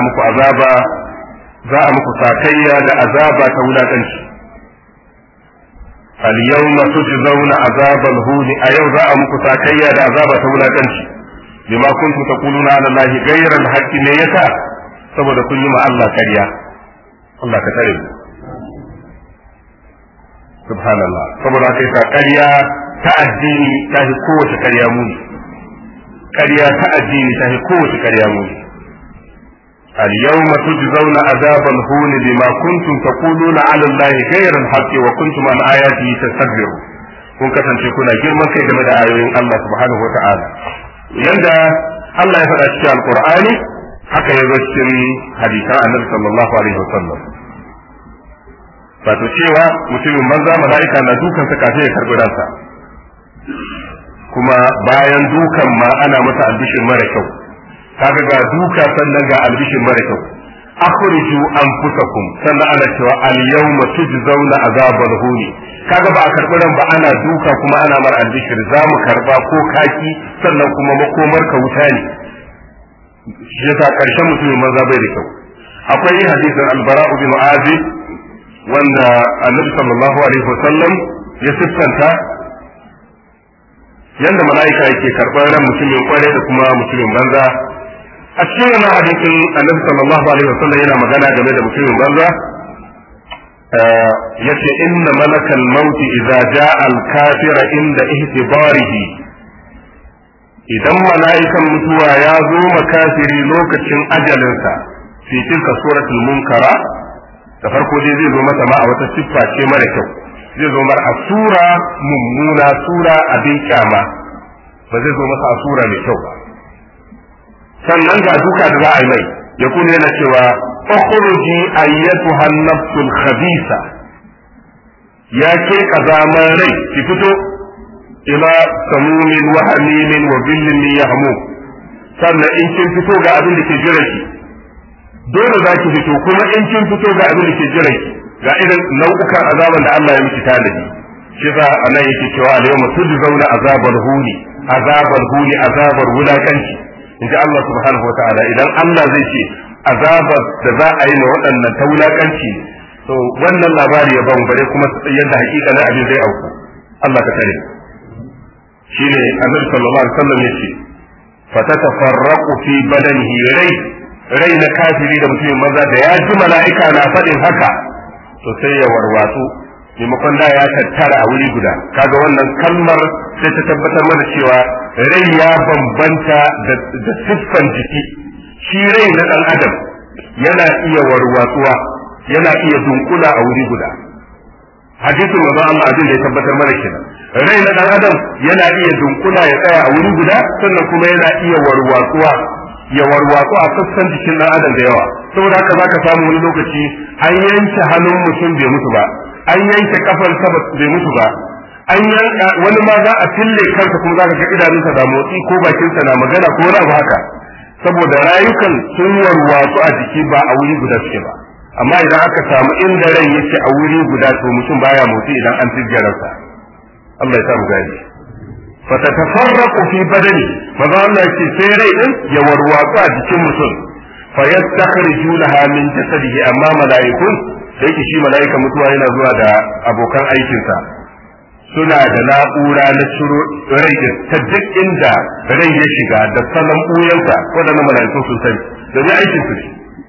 a muku sakayya da azaba ta wulakanci. al-yawma tujzauna azabal hun, a yau za a muku sakayya da azaba ta wulakanci. bima kuntum taquluna ala allahi ghayra al-haqqi, me yasa? saboda kun yi ma Allah ƙarya. Allah ka tare mu, subhanallah. saboda kai ka ƙarya ta addini ta fi kowace ƙarya muni, ƙarya ta addini ta fi kowace ƙarya muni. اليوم تجزون عذاب الهون بما كنتم تقولون على الله غير الحق وكنتم عن آياته تستكبرون. kun kasance kuna girman kai game da ayoyin Allah subhanahu wa ta'ala. yanda Allah ya faɗa cikin alqur'ani haka ya zo cikin hadisan annabi sallallahu alaihi wasallam. wato cewa mutumin banza mala'ika na dukansa kafin ya karɓi ransa, kuma bayan dukan ma ana masa albishir mara kyau. kaga ga duka sannan ga albishir mara kyau. akhriju anfusakum, sannan ana cewa al-yawma tujzauna azabal huni. kaga ba a karɓi ran ba, ana duka kuma ana mara albishir, za mu karɓa ko kaki, sannan kuma makomar ka wuta ne. shi yasa ƙarshen mutumin maza bai da kyau. akwai hadisin al-bara'u bin azib wanda annabi sallallahu alaihi wasallam ya siffanta yanda mala'ika yake karɓar ran mutumin kware da kuma mutumin banza. a cikin wannan hadisin annabi sallallahu alaihi wasallam yana magana game da mutumin banza. yace inna malakal maut idza jaa al-kafira inda ihtibarihi, idan mala'ikan mutuwa ya zo makafiri lokacin ajalinsa, fi tilka suratul munkara, da farko dai zai zo masa ma a wata siffa ce mara kyau, zai zo mar a sura mummuna, sura abin kyama, ba zai zo masa a sura mai kyau ba. sannan ga duka da za a yi mai, ya kuma yana cewa ukhruji ayyatuha an-nafsul khabisa, ya ke kazaman rai ki fito, ila samumin wa hamimin wa billin yahmu. sannan in kin fito ga abin da ke jira ki, dole za ki fito, kuma in kin fito ga abin da ke jira ki, ga irin nau'ukan azaban da Allah ya miki tanadi. shi za a nan yake cewa al-yawma tujzauna azabal huni, azabar wulakanci. in ji Allah subhanahu wa ta'ala. idan Allah zai ce azabar da za a yi ma waɗannan ta wulakanci, to wannan labari ya ban bare kuma yadda hakika na abin zai auku. Allah ka tare. shine annabi sallallahu alaihi wasallam yace fatatafarraqu fi badanihi, rai na kafiri da mutumin maza da ya ji mala'ika na faɗin haka, to sai ya warwatsu, maimakon da ya tattara a wuri guda. kaga wannan kalmar sai ta tabbatar mana cewa rai ya bambanta da siffan jiki. shi rai na ɗan adam yana iya warwatsuwa, yana iya dunkula a wuri guda. hadisin manzo Allah abin da ya tabbatar mana kenan. rai na ɗan adam yana iya dunkula ya tsaya a wuri guda, sannan kuma yana iya warwatsuwa a sassan jikin ɗan adam da yawa. saboda haka zaka samu wani lokaci an yanke hannun mutum bai mutu ba, an yanke kafar sa bai mutu ba, an yanka wani ma za a fille kansa kuma zaka ga idanunsa da motsi ko bakinsa na magana ko wani abu haka, saboda rayukan sun warwatsu a jiki ba a wuri guda suke ba. amma idan aka samu inda rai yake a wuri guda, to mutum baya motsi idan an tijjararsa. Allah ya samu gani. fatatafarraqu fi badani, maza Allah yake sai rai din ya warwatsu a jikin mutum, fa yastakhrijunaha min jasadihi. amma mala'ikun da yake shi mala'ika mutuwa yana zuwa da abokan aikinsa, suna da na'ura na ciro rai ta duk inda rai ya shiga da salon ɓuyansa. waɗannan mala'ikun sun sani domin aikin su ne.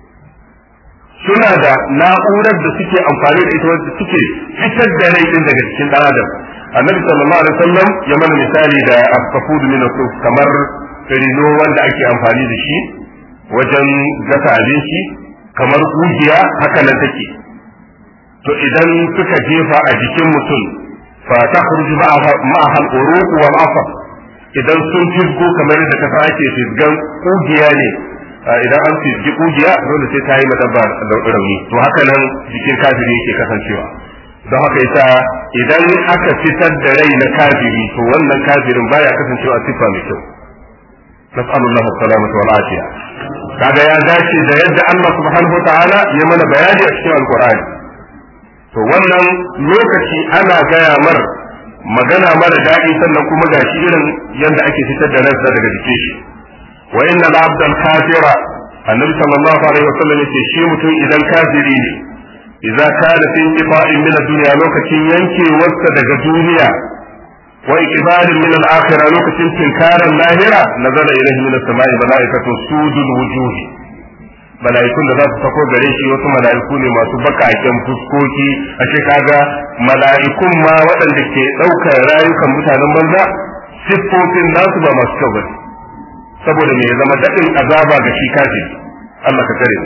suna da na'urar da suke amfani da ita wanda suke fitar da rai din daga cikin ɗan adam. annabi sallallahu alaihi wasallam ya mana misali da as-safud min as-suf, kamar rino wanda ake amfani da shi wajen gasa abinci, kamar kugiya haka nan take. to idan suka jefa a jikin mutum, fa takhruju ma'aha al-uruq wal asab, idan sun fisgo kamar da kasa ake fisgan kugiya ne idan an fi kugiya dole sai ta yi madabba rauni to haka nan jikin kafiri yake kasancewa don haka yasa idan aka fitar da rai na kafiri to wannan kafirin baya kasancewa a siffa mai kyau nas'alullahu salamata wal afiya kaga ya dace da yadda Allah subhanahu wa ta'ala ya mana bayani a cikin alqur'ani to wannan lokaci ana gaya mar magana mara daɗi sannan kuma gashi irin yadda ake fitar da ransa daga jikin shi wa inna al-abda al-kafira annabi sallallahu alaihi wasallam yace shi mutum idan kafiri ne idza kana fi inqita'in min ad-dunya lokacin yankewarsa daga duniya wa iqbalin min al-akhirah lokacin tinkaran lahira nazala ilayhi min as-sama'i malaikatu sudul wujuhi mala'ikun da za su sako gare shi wasu mala'iku ne masu bakaken fuskoki a ce kaga mala'ikun ma waɗanda ke ɗaukar rayukan mutanen banza siffofin nasu ba masu kyau bane saboda me ya zama daɗin azaba ga shi kafin Allah ka kare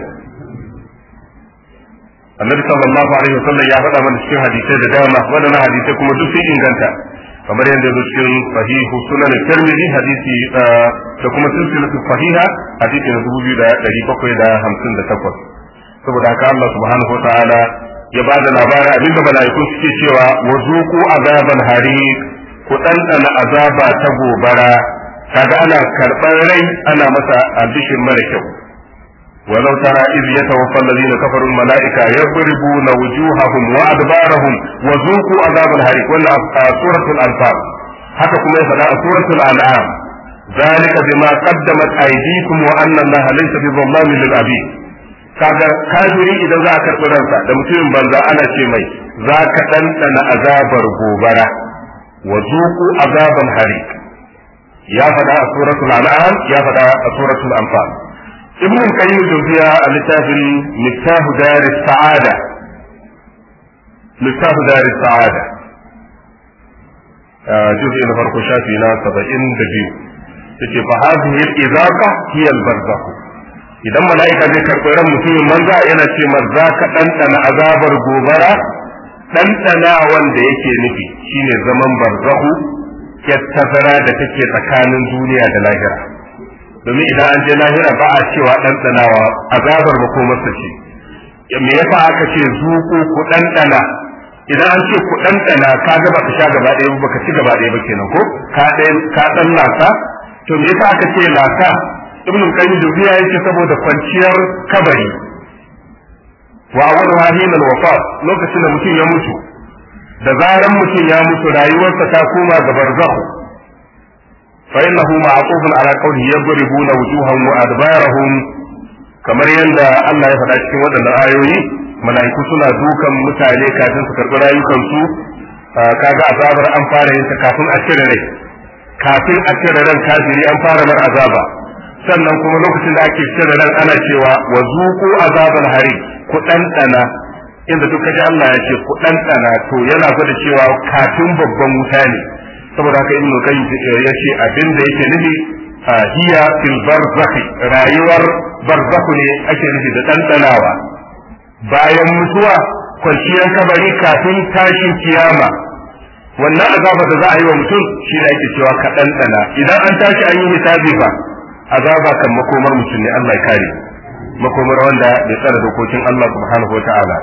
annabi sallallahu alaihi wasallam ya faɗa mana cikin hadisai da dama waɗannan hadisai kuma duk sun inganta kamar yadda ya zo cikin sahihu sunan tirmidhi hadisi da kuma silsilatu sahiha hadisi na 2758 saboda haka Allah subhanahu wataala ya bada labarin abinda mala'ikun suke cewa wa zuqu azaban hariq ku dandana azaba ta gobara kaga ana karban rai ana masa albishir mara kyau ولو ترى إذ يتوفى الذين كفروا الملائكة يضربون وجوههم وأدبارهم وذوقوا عذاب الحريق ولا سورة الأنفال حتى كما يفعل سورة الأنعام ذلك بما قدمت أيديكم وأن الله ليس بظلام للعبيد kaga kafiri idan za a karɓi ransa da mutumin banza ana ce mai za ka ɗanɗana azabar gobara wa zuku azaban harik ya faɗa a suratul an'am ya faɗa a suratul anfal ibn al-qayyim al-jawziya a littafin miftahu dar as-sa'ada juz'i na farko shafi na 72 yace fa hadhihi al-izaqa hiya al-barzakh idan mala'ika zai karɓi ran mutumin manza yana ce za ka ɗanɗana azabar gobara ɗanɗana wanda yake nufi shine zaman barzahu tazara da take tsakanin duniya da lahira domin idan an je lahira ba a cewa ɗanɗanawa azabar makomarsa ce me yasa aka ce zuku ku ɗanɗana idan an ce ku ɗanɗana ka ga baka sha gaba ɗaya ba ka ci gaba ɗaya ba kenan ko ka ɗan lasa to me yasa aka ce lasa ibn qayyim dubiya yake saboda kwanciyar kabari wa awwalu hadhihi al-wafat lokacin da mutum ya mutu da zaran mutum ya mutu rayuwarsa ta koma ga barzakh fa innahu ma'qufun ala qawli yadribuna wujuhahum wa adbarahum kamar yadda Allah ya faɗa cikin waɗannan ayoyi mala'iku suna dukan mutane kafin su karɓi rayukansu kaga azabar an fara yin ta kafin a cire ran kafiri an fara mar azaba sannan kuma lokacin da ake cire ran ana cewa wa zuqu azabal hari ku ɗanɗana inda duk kaji Allah ya ce ku ɗanɗana to yana gwada cewa kafin babban wuta ne saboda haka ibnu qayyim ya ce abin da yake nufi hiya fil barzakh rayuwar barzakh ne ake nufi da ɗanɗanawa bayan mutuwa kwanciyar kabari kafin tashin kiyama wannan azaba da za a yi wa mutum shi ne ake cewa ka ɗanɗana idan an tashi an yi hisabi fa azaba kan makomar mutum ne Allah ya kare makomar wanda bai tsara dokokin Allah subhanahu wata'ala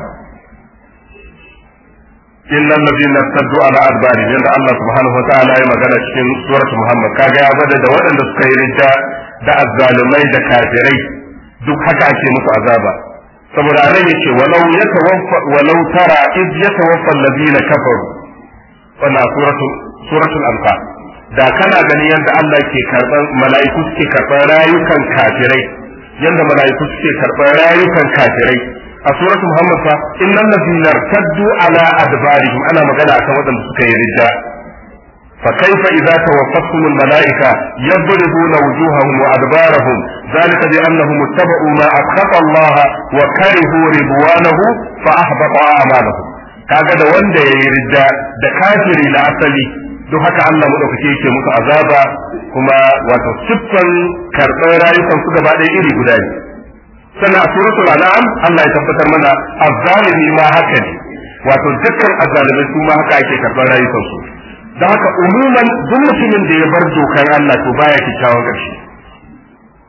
innal ladina taddu ala adbari yanda Allah subhanahu wata'ala ya magana cikin suratul Muhammad kaga ya bada da waɗanda suka yi ridda da azzalumai da kafirai duk haka ake musu azaba saboda anan yace walau tara iz yatawaffa alladhina kafaru wannan suratul anfal da kana ganin yadda Allah ke karban mala'iku suke karban rayukan kafirai yadda mala'iku suke karban rayukan kafirai a suratul Muhammad fa innal ladina taddu ala adbarihim ana magana akan wadanda suka yi ridda fa kaifa idza tawaffatuhum al mala'ika yadribuna wujuhahum wa adbarahum zalika bi annahum ittaba'u ma askhata Allah wa karihu ridwanahu fa ahbata a'malahum kaga da wanda yayi ridda da kafiri la asali don haka Allah madaukake yake musu azaba kuma wato siffan karɓar rayukan su gaba ɗaya iri guda ne sannan a suratul an'am Allah ya tabbatar mana azzalimi ma haka ne wato dukkan azzalimai su ma haka ake karɓar rayukan su don haka umuman duk mutumin da ya bar dokar Allah to baya kyakkyawan ƙarshe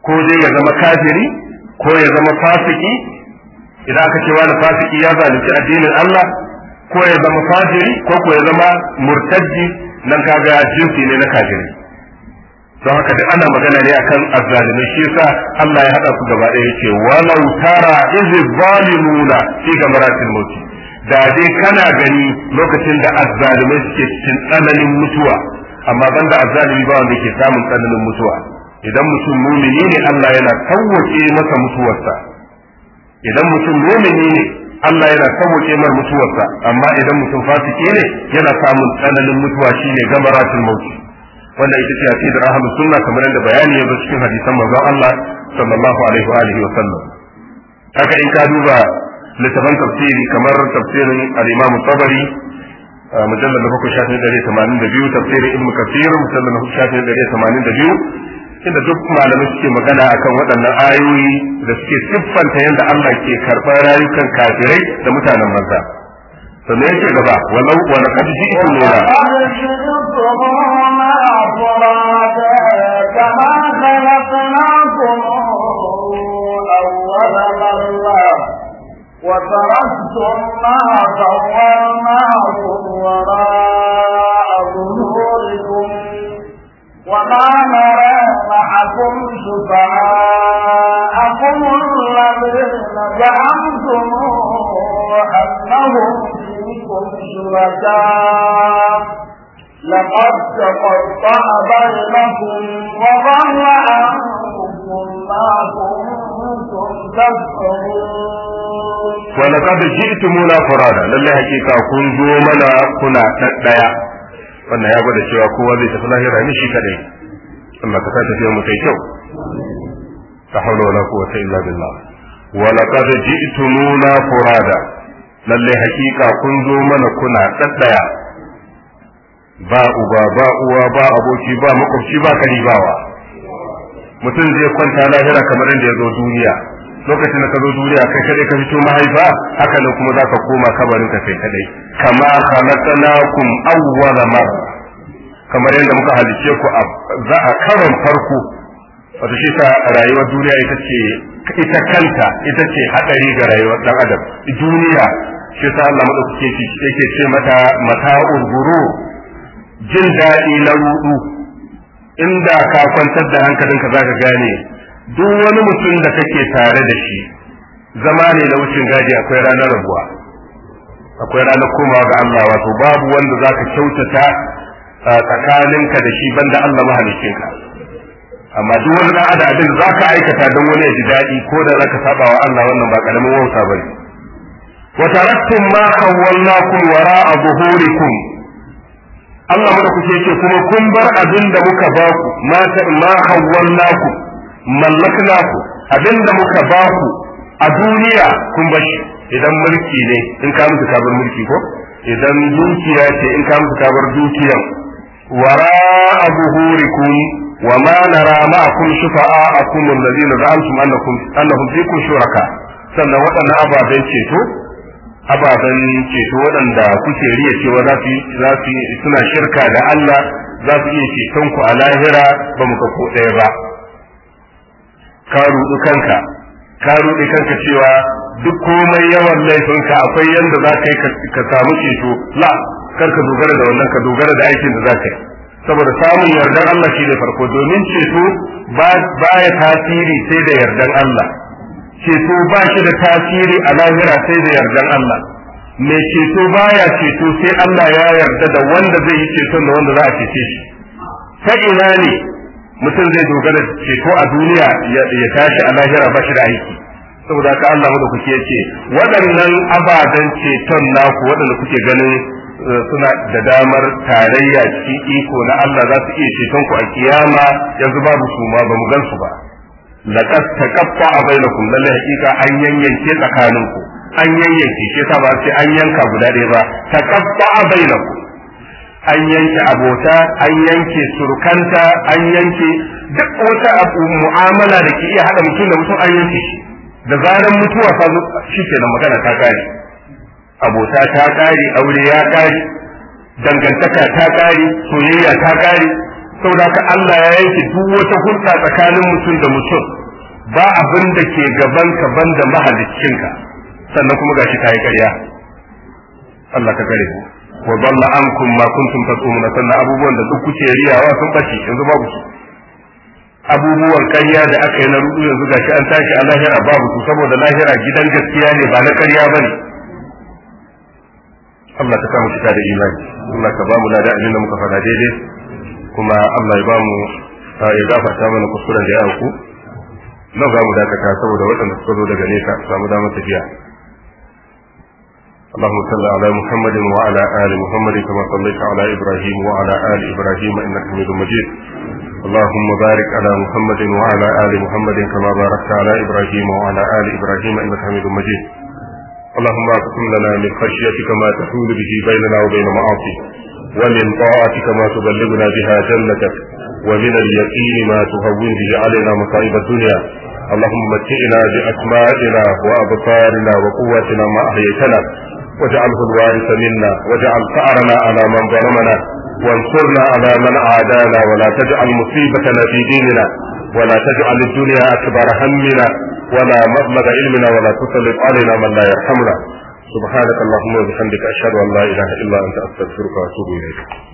ko dai ya zama kafiri ko ya zama fasiki, idan aka ce wani fasiki ya zalunci addinin Allah, ko ya zama fajiri ko ya zama murtaddi, nan kaga jinsi ne na kafiri. don haka duk ana magana ne akan azzalimai, shi yasa Allah ya hada su gaba ɗaya yace walau tara iz zalimuna fi gamaratil maut, da dai kana gani lokacin da azzalimai suke cikin tsananin mutuwa, amma banda azzalimi ba wanda ke samun tsananin mutuwa. idan mutum mumini ne Allah yana sauwake masa mutuwarsa, idan mutum mumini ne Allah yana sauwake mar mutuwarsa, amma idan mutum fasiki ne yana samun tsananin mutuwa, shine gamaratul maut. wanda ita ce aqidar ahlus sunna kamar yadda bayani ya zo cikin hadisan manzon Allah sallallahu alaihi wa alihi wa sallam. haka in ka duba littafin tafsiri kamar tafsirin al-Imam Tabari mujallad 782, tafsirin Ibn Kathir mujallad 782, inda duk malamai suke magana akan waɗannan ayoyi da suke siffanta yadda Allah ke karɓar rayukan kafirai da mutanen manza. sannan yake gaba walau wa laqad ji'tumuna كما خلقناكم أول مرة وتركتم ما خولناكم وراء ظهوركم وما نرى معكم شفعاءكم الذين زعمتم أنهم فيكم شركاء لقد تقطع بينكم وضل عنكم ما كنتم تزعمون ولقد جئتمونا فرادا لله حقيقة kun zo mana kuna ɗaya. wannan ya gwada cewa kowa zai tafi lahira ne shi kadai. Allah ka sa tafiyar mu kai kyau. la hawla wala quwwata illa billah. wa laqad ji'tumuna furada lalle hakika kun zo mana kuna ɗaya. ba uba ba uwa ba aboki ba makwabci ba karibawa. mutum zai kwanta lahira kamar inda ya zo duniya. lokacin da ka zo duniya kai kadai ka fito mahaifa, haka nan kuma za ka koma kabarin ka kai kadai. kama khalaqnakum awwala marra, kamar yadda muka halice ku za a karon farko. wato shi ta rayuwar duniya ita kanta ita ce hadari ga rayuwar dan adam. duniya shi ta Allah madaukake yake ce mata mata'ul ghurur, jin daɗi na rudu. inda ka kwantar da hankalinka zaka gane duk wani mutum da kake tare da shi zama ne na wucin gadi, akwai ranar rabuwa, akwai ranar komawa ga Allah. wato babu wanda zaka kyautata tsakaninka da shi banda Allah mahaliccinka. amma duk wani dan adam abin da zaka aikata don wani ya ji daɗi ko da zaka saba wa Allah, wannan ba karamin wauta bane. wa taraktum ma khawwalnakum wara'a zuhurikum, Allah mu da kuke ce kuma kun bar abin da muka ba ku, ma khawwalnakum mallaknaku, abin da muka ba ku a duniya kun bashi. idan mulki ne in ka mutu kabar mulki ko, idan dukiya ce in ka mutu kabar dukiyan. wara'a zuhurikum wa ma nara ma'akum shufa'akum alladhina za'amtum annahum fikum shuraka. sannan waɗannan ababen ceto waɗanda kuke riya cewa za su suna shirka da Allah, za su iya ceton ku a lahira, ba mu ko ɗaya ba. ka ruɗi kanka cewa duk komai yawan laifinka akwai yanda za ka yi ka samu ceto. la kar ka dogara da wannan, ka dogara da aikin da za ka yi, saboda samun yardan Allah shi ne farko. domin ceto ba ya tasiri sai da yardan Allah. ceto ba shi da tasiri a lahira sai da yardan Allah. mai ceto baya ceto sai Allah ya yarda da wanda zai yi ceton da wanda za a cece shi. ta ina ne mutum zai dogara ceto a duniya ya tashi a lahira ba shi da aiki? saboda haka Allah da kuke ce waɗannan abadan ceton naku waɗanda kuke ganin suna da damar tarayya cikin iko na Allah, za su iya ceton ku a kiyama, yanzu babu su ma ba mu gan su ba. laqad taqatta'a bainakum, lalle hakika an yanyanke tsakaninku, an yanyanke shi ta ba sai an yanka guda ɗaya ba. taqatta'a bainakum, an yanke abota, an yanke surukanta, an yanke duk wata mu'amala da ke iya haɗa mutum da mutum, an yanke shi. da zaran mutuwa ta zo shi ke magana ta kare, abota ta kare, aure ya kare, dangantaka ta kare, soyayya ta kare. saboda haka Allah ya yanke duk wata hulɗa tsakanin mutum da mutum. ba abin da ke gaban ka banda mahaliccinka sannan kuma gashi kai ƙarya Allah ka kare wa dalla ankum ma kuntum tasumuna sannan abubuwan da duk kuke riyawa sun bace yanzu babu su abubuwan ƙarya da aka yi na rudu yanzu gashi an tashi a lahira babu su saboda lahira gidan gaskiya ne ba na ƙarya bane Allah ka samu cika da imani Allah ka ba mu ladan abin da muka faɗa daidai kuma Allah ya ba mu ya gafarta mana kuskuren da ya auku nan za mu dakata saboda waɗanda suka zo daga nesa samu damar tafiya اللهم صل على محمد وعلى آل محمد كما صليت على إبراهيم وعلى آل إبراهيم إنك حميد مجيد اللهم بارك على محمد وعلى آل محمد كما باركت على إبراهيم وعلى آل إبراهيم إنك حميد مجيد اللهم اقسم لنا من خشيتك ما تحول به بيننا وبين معاصيك ومن طاعتك ما تبلغنا بها جنتك ومن اليقين ما تهون به علينا مصائب الدنيا اللهم متئنا بأسمائنا وأبصارنا وقوتنا ما أحييتنا واجعله الوارث منا واجعل ثأرنا على من ظلمنا وانصرنا على من عادانا ولا تجعل مصيبتنا في ديننا ولا تجعل الدنيا أكبر همنا ولا مبلغ علمنا ولا تسلط علينا من لا يرحمنا سبحانك اللهم وبحمدك أشهد أن لا إله إلا أنت أستغفرك وأتوب إليك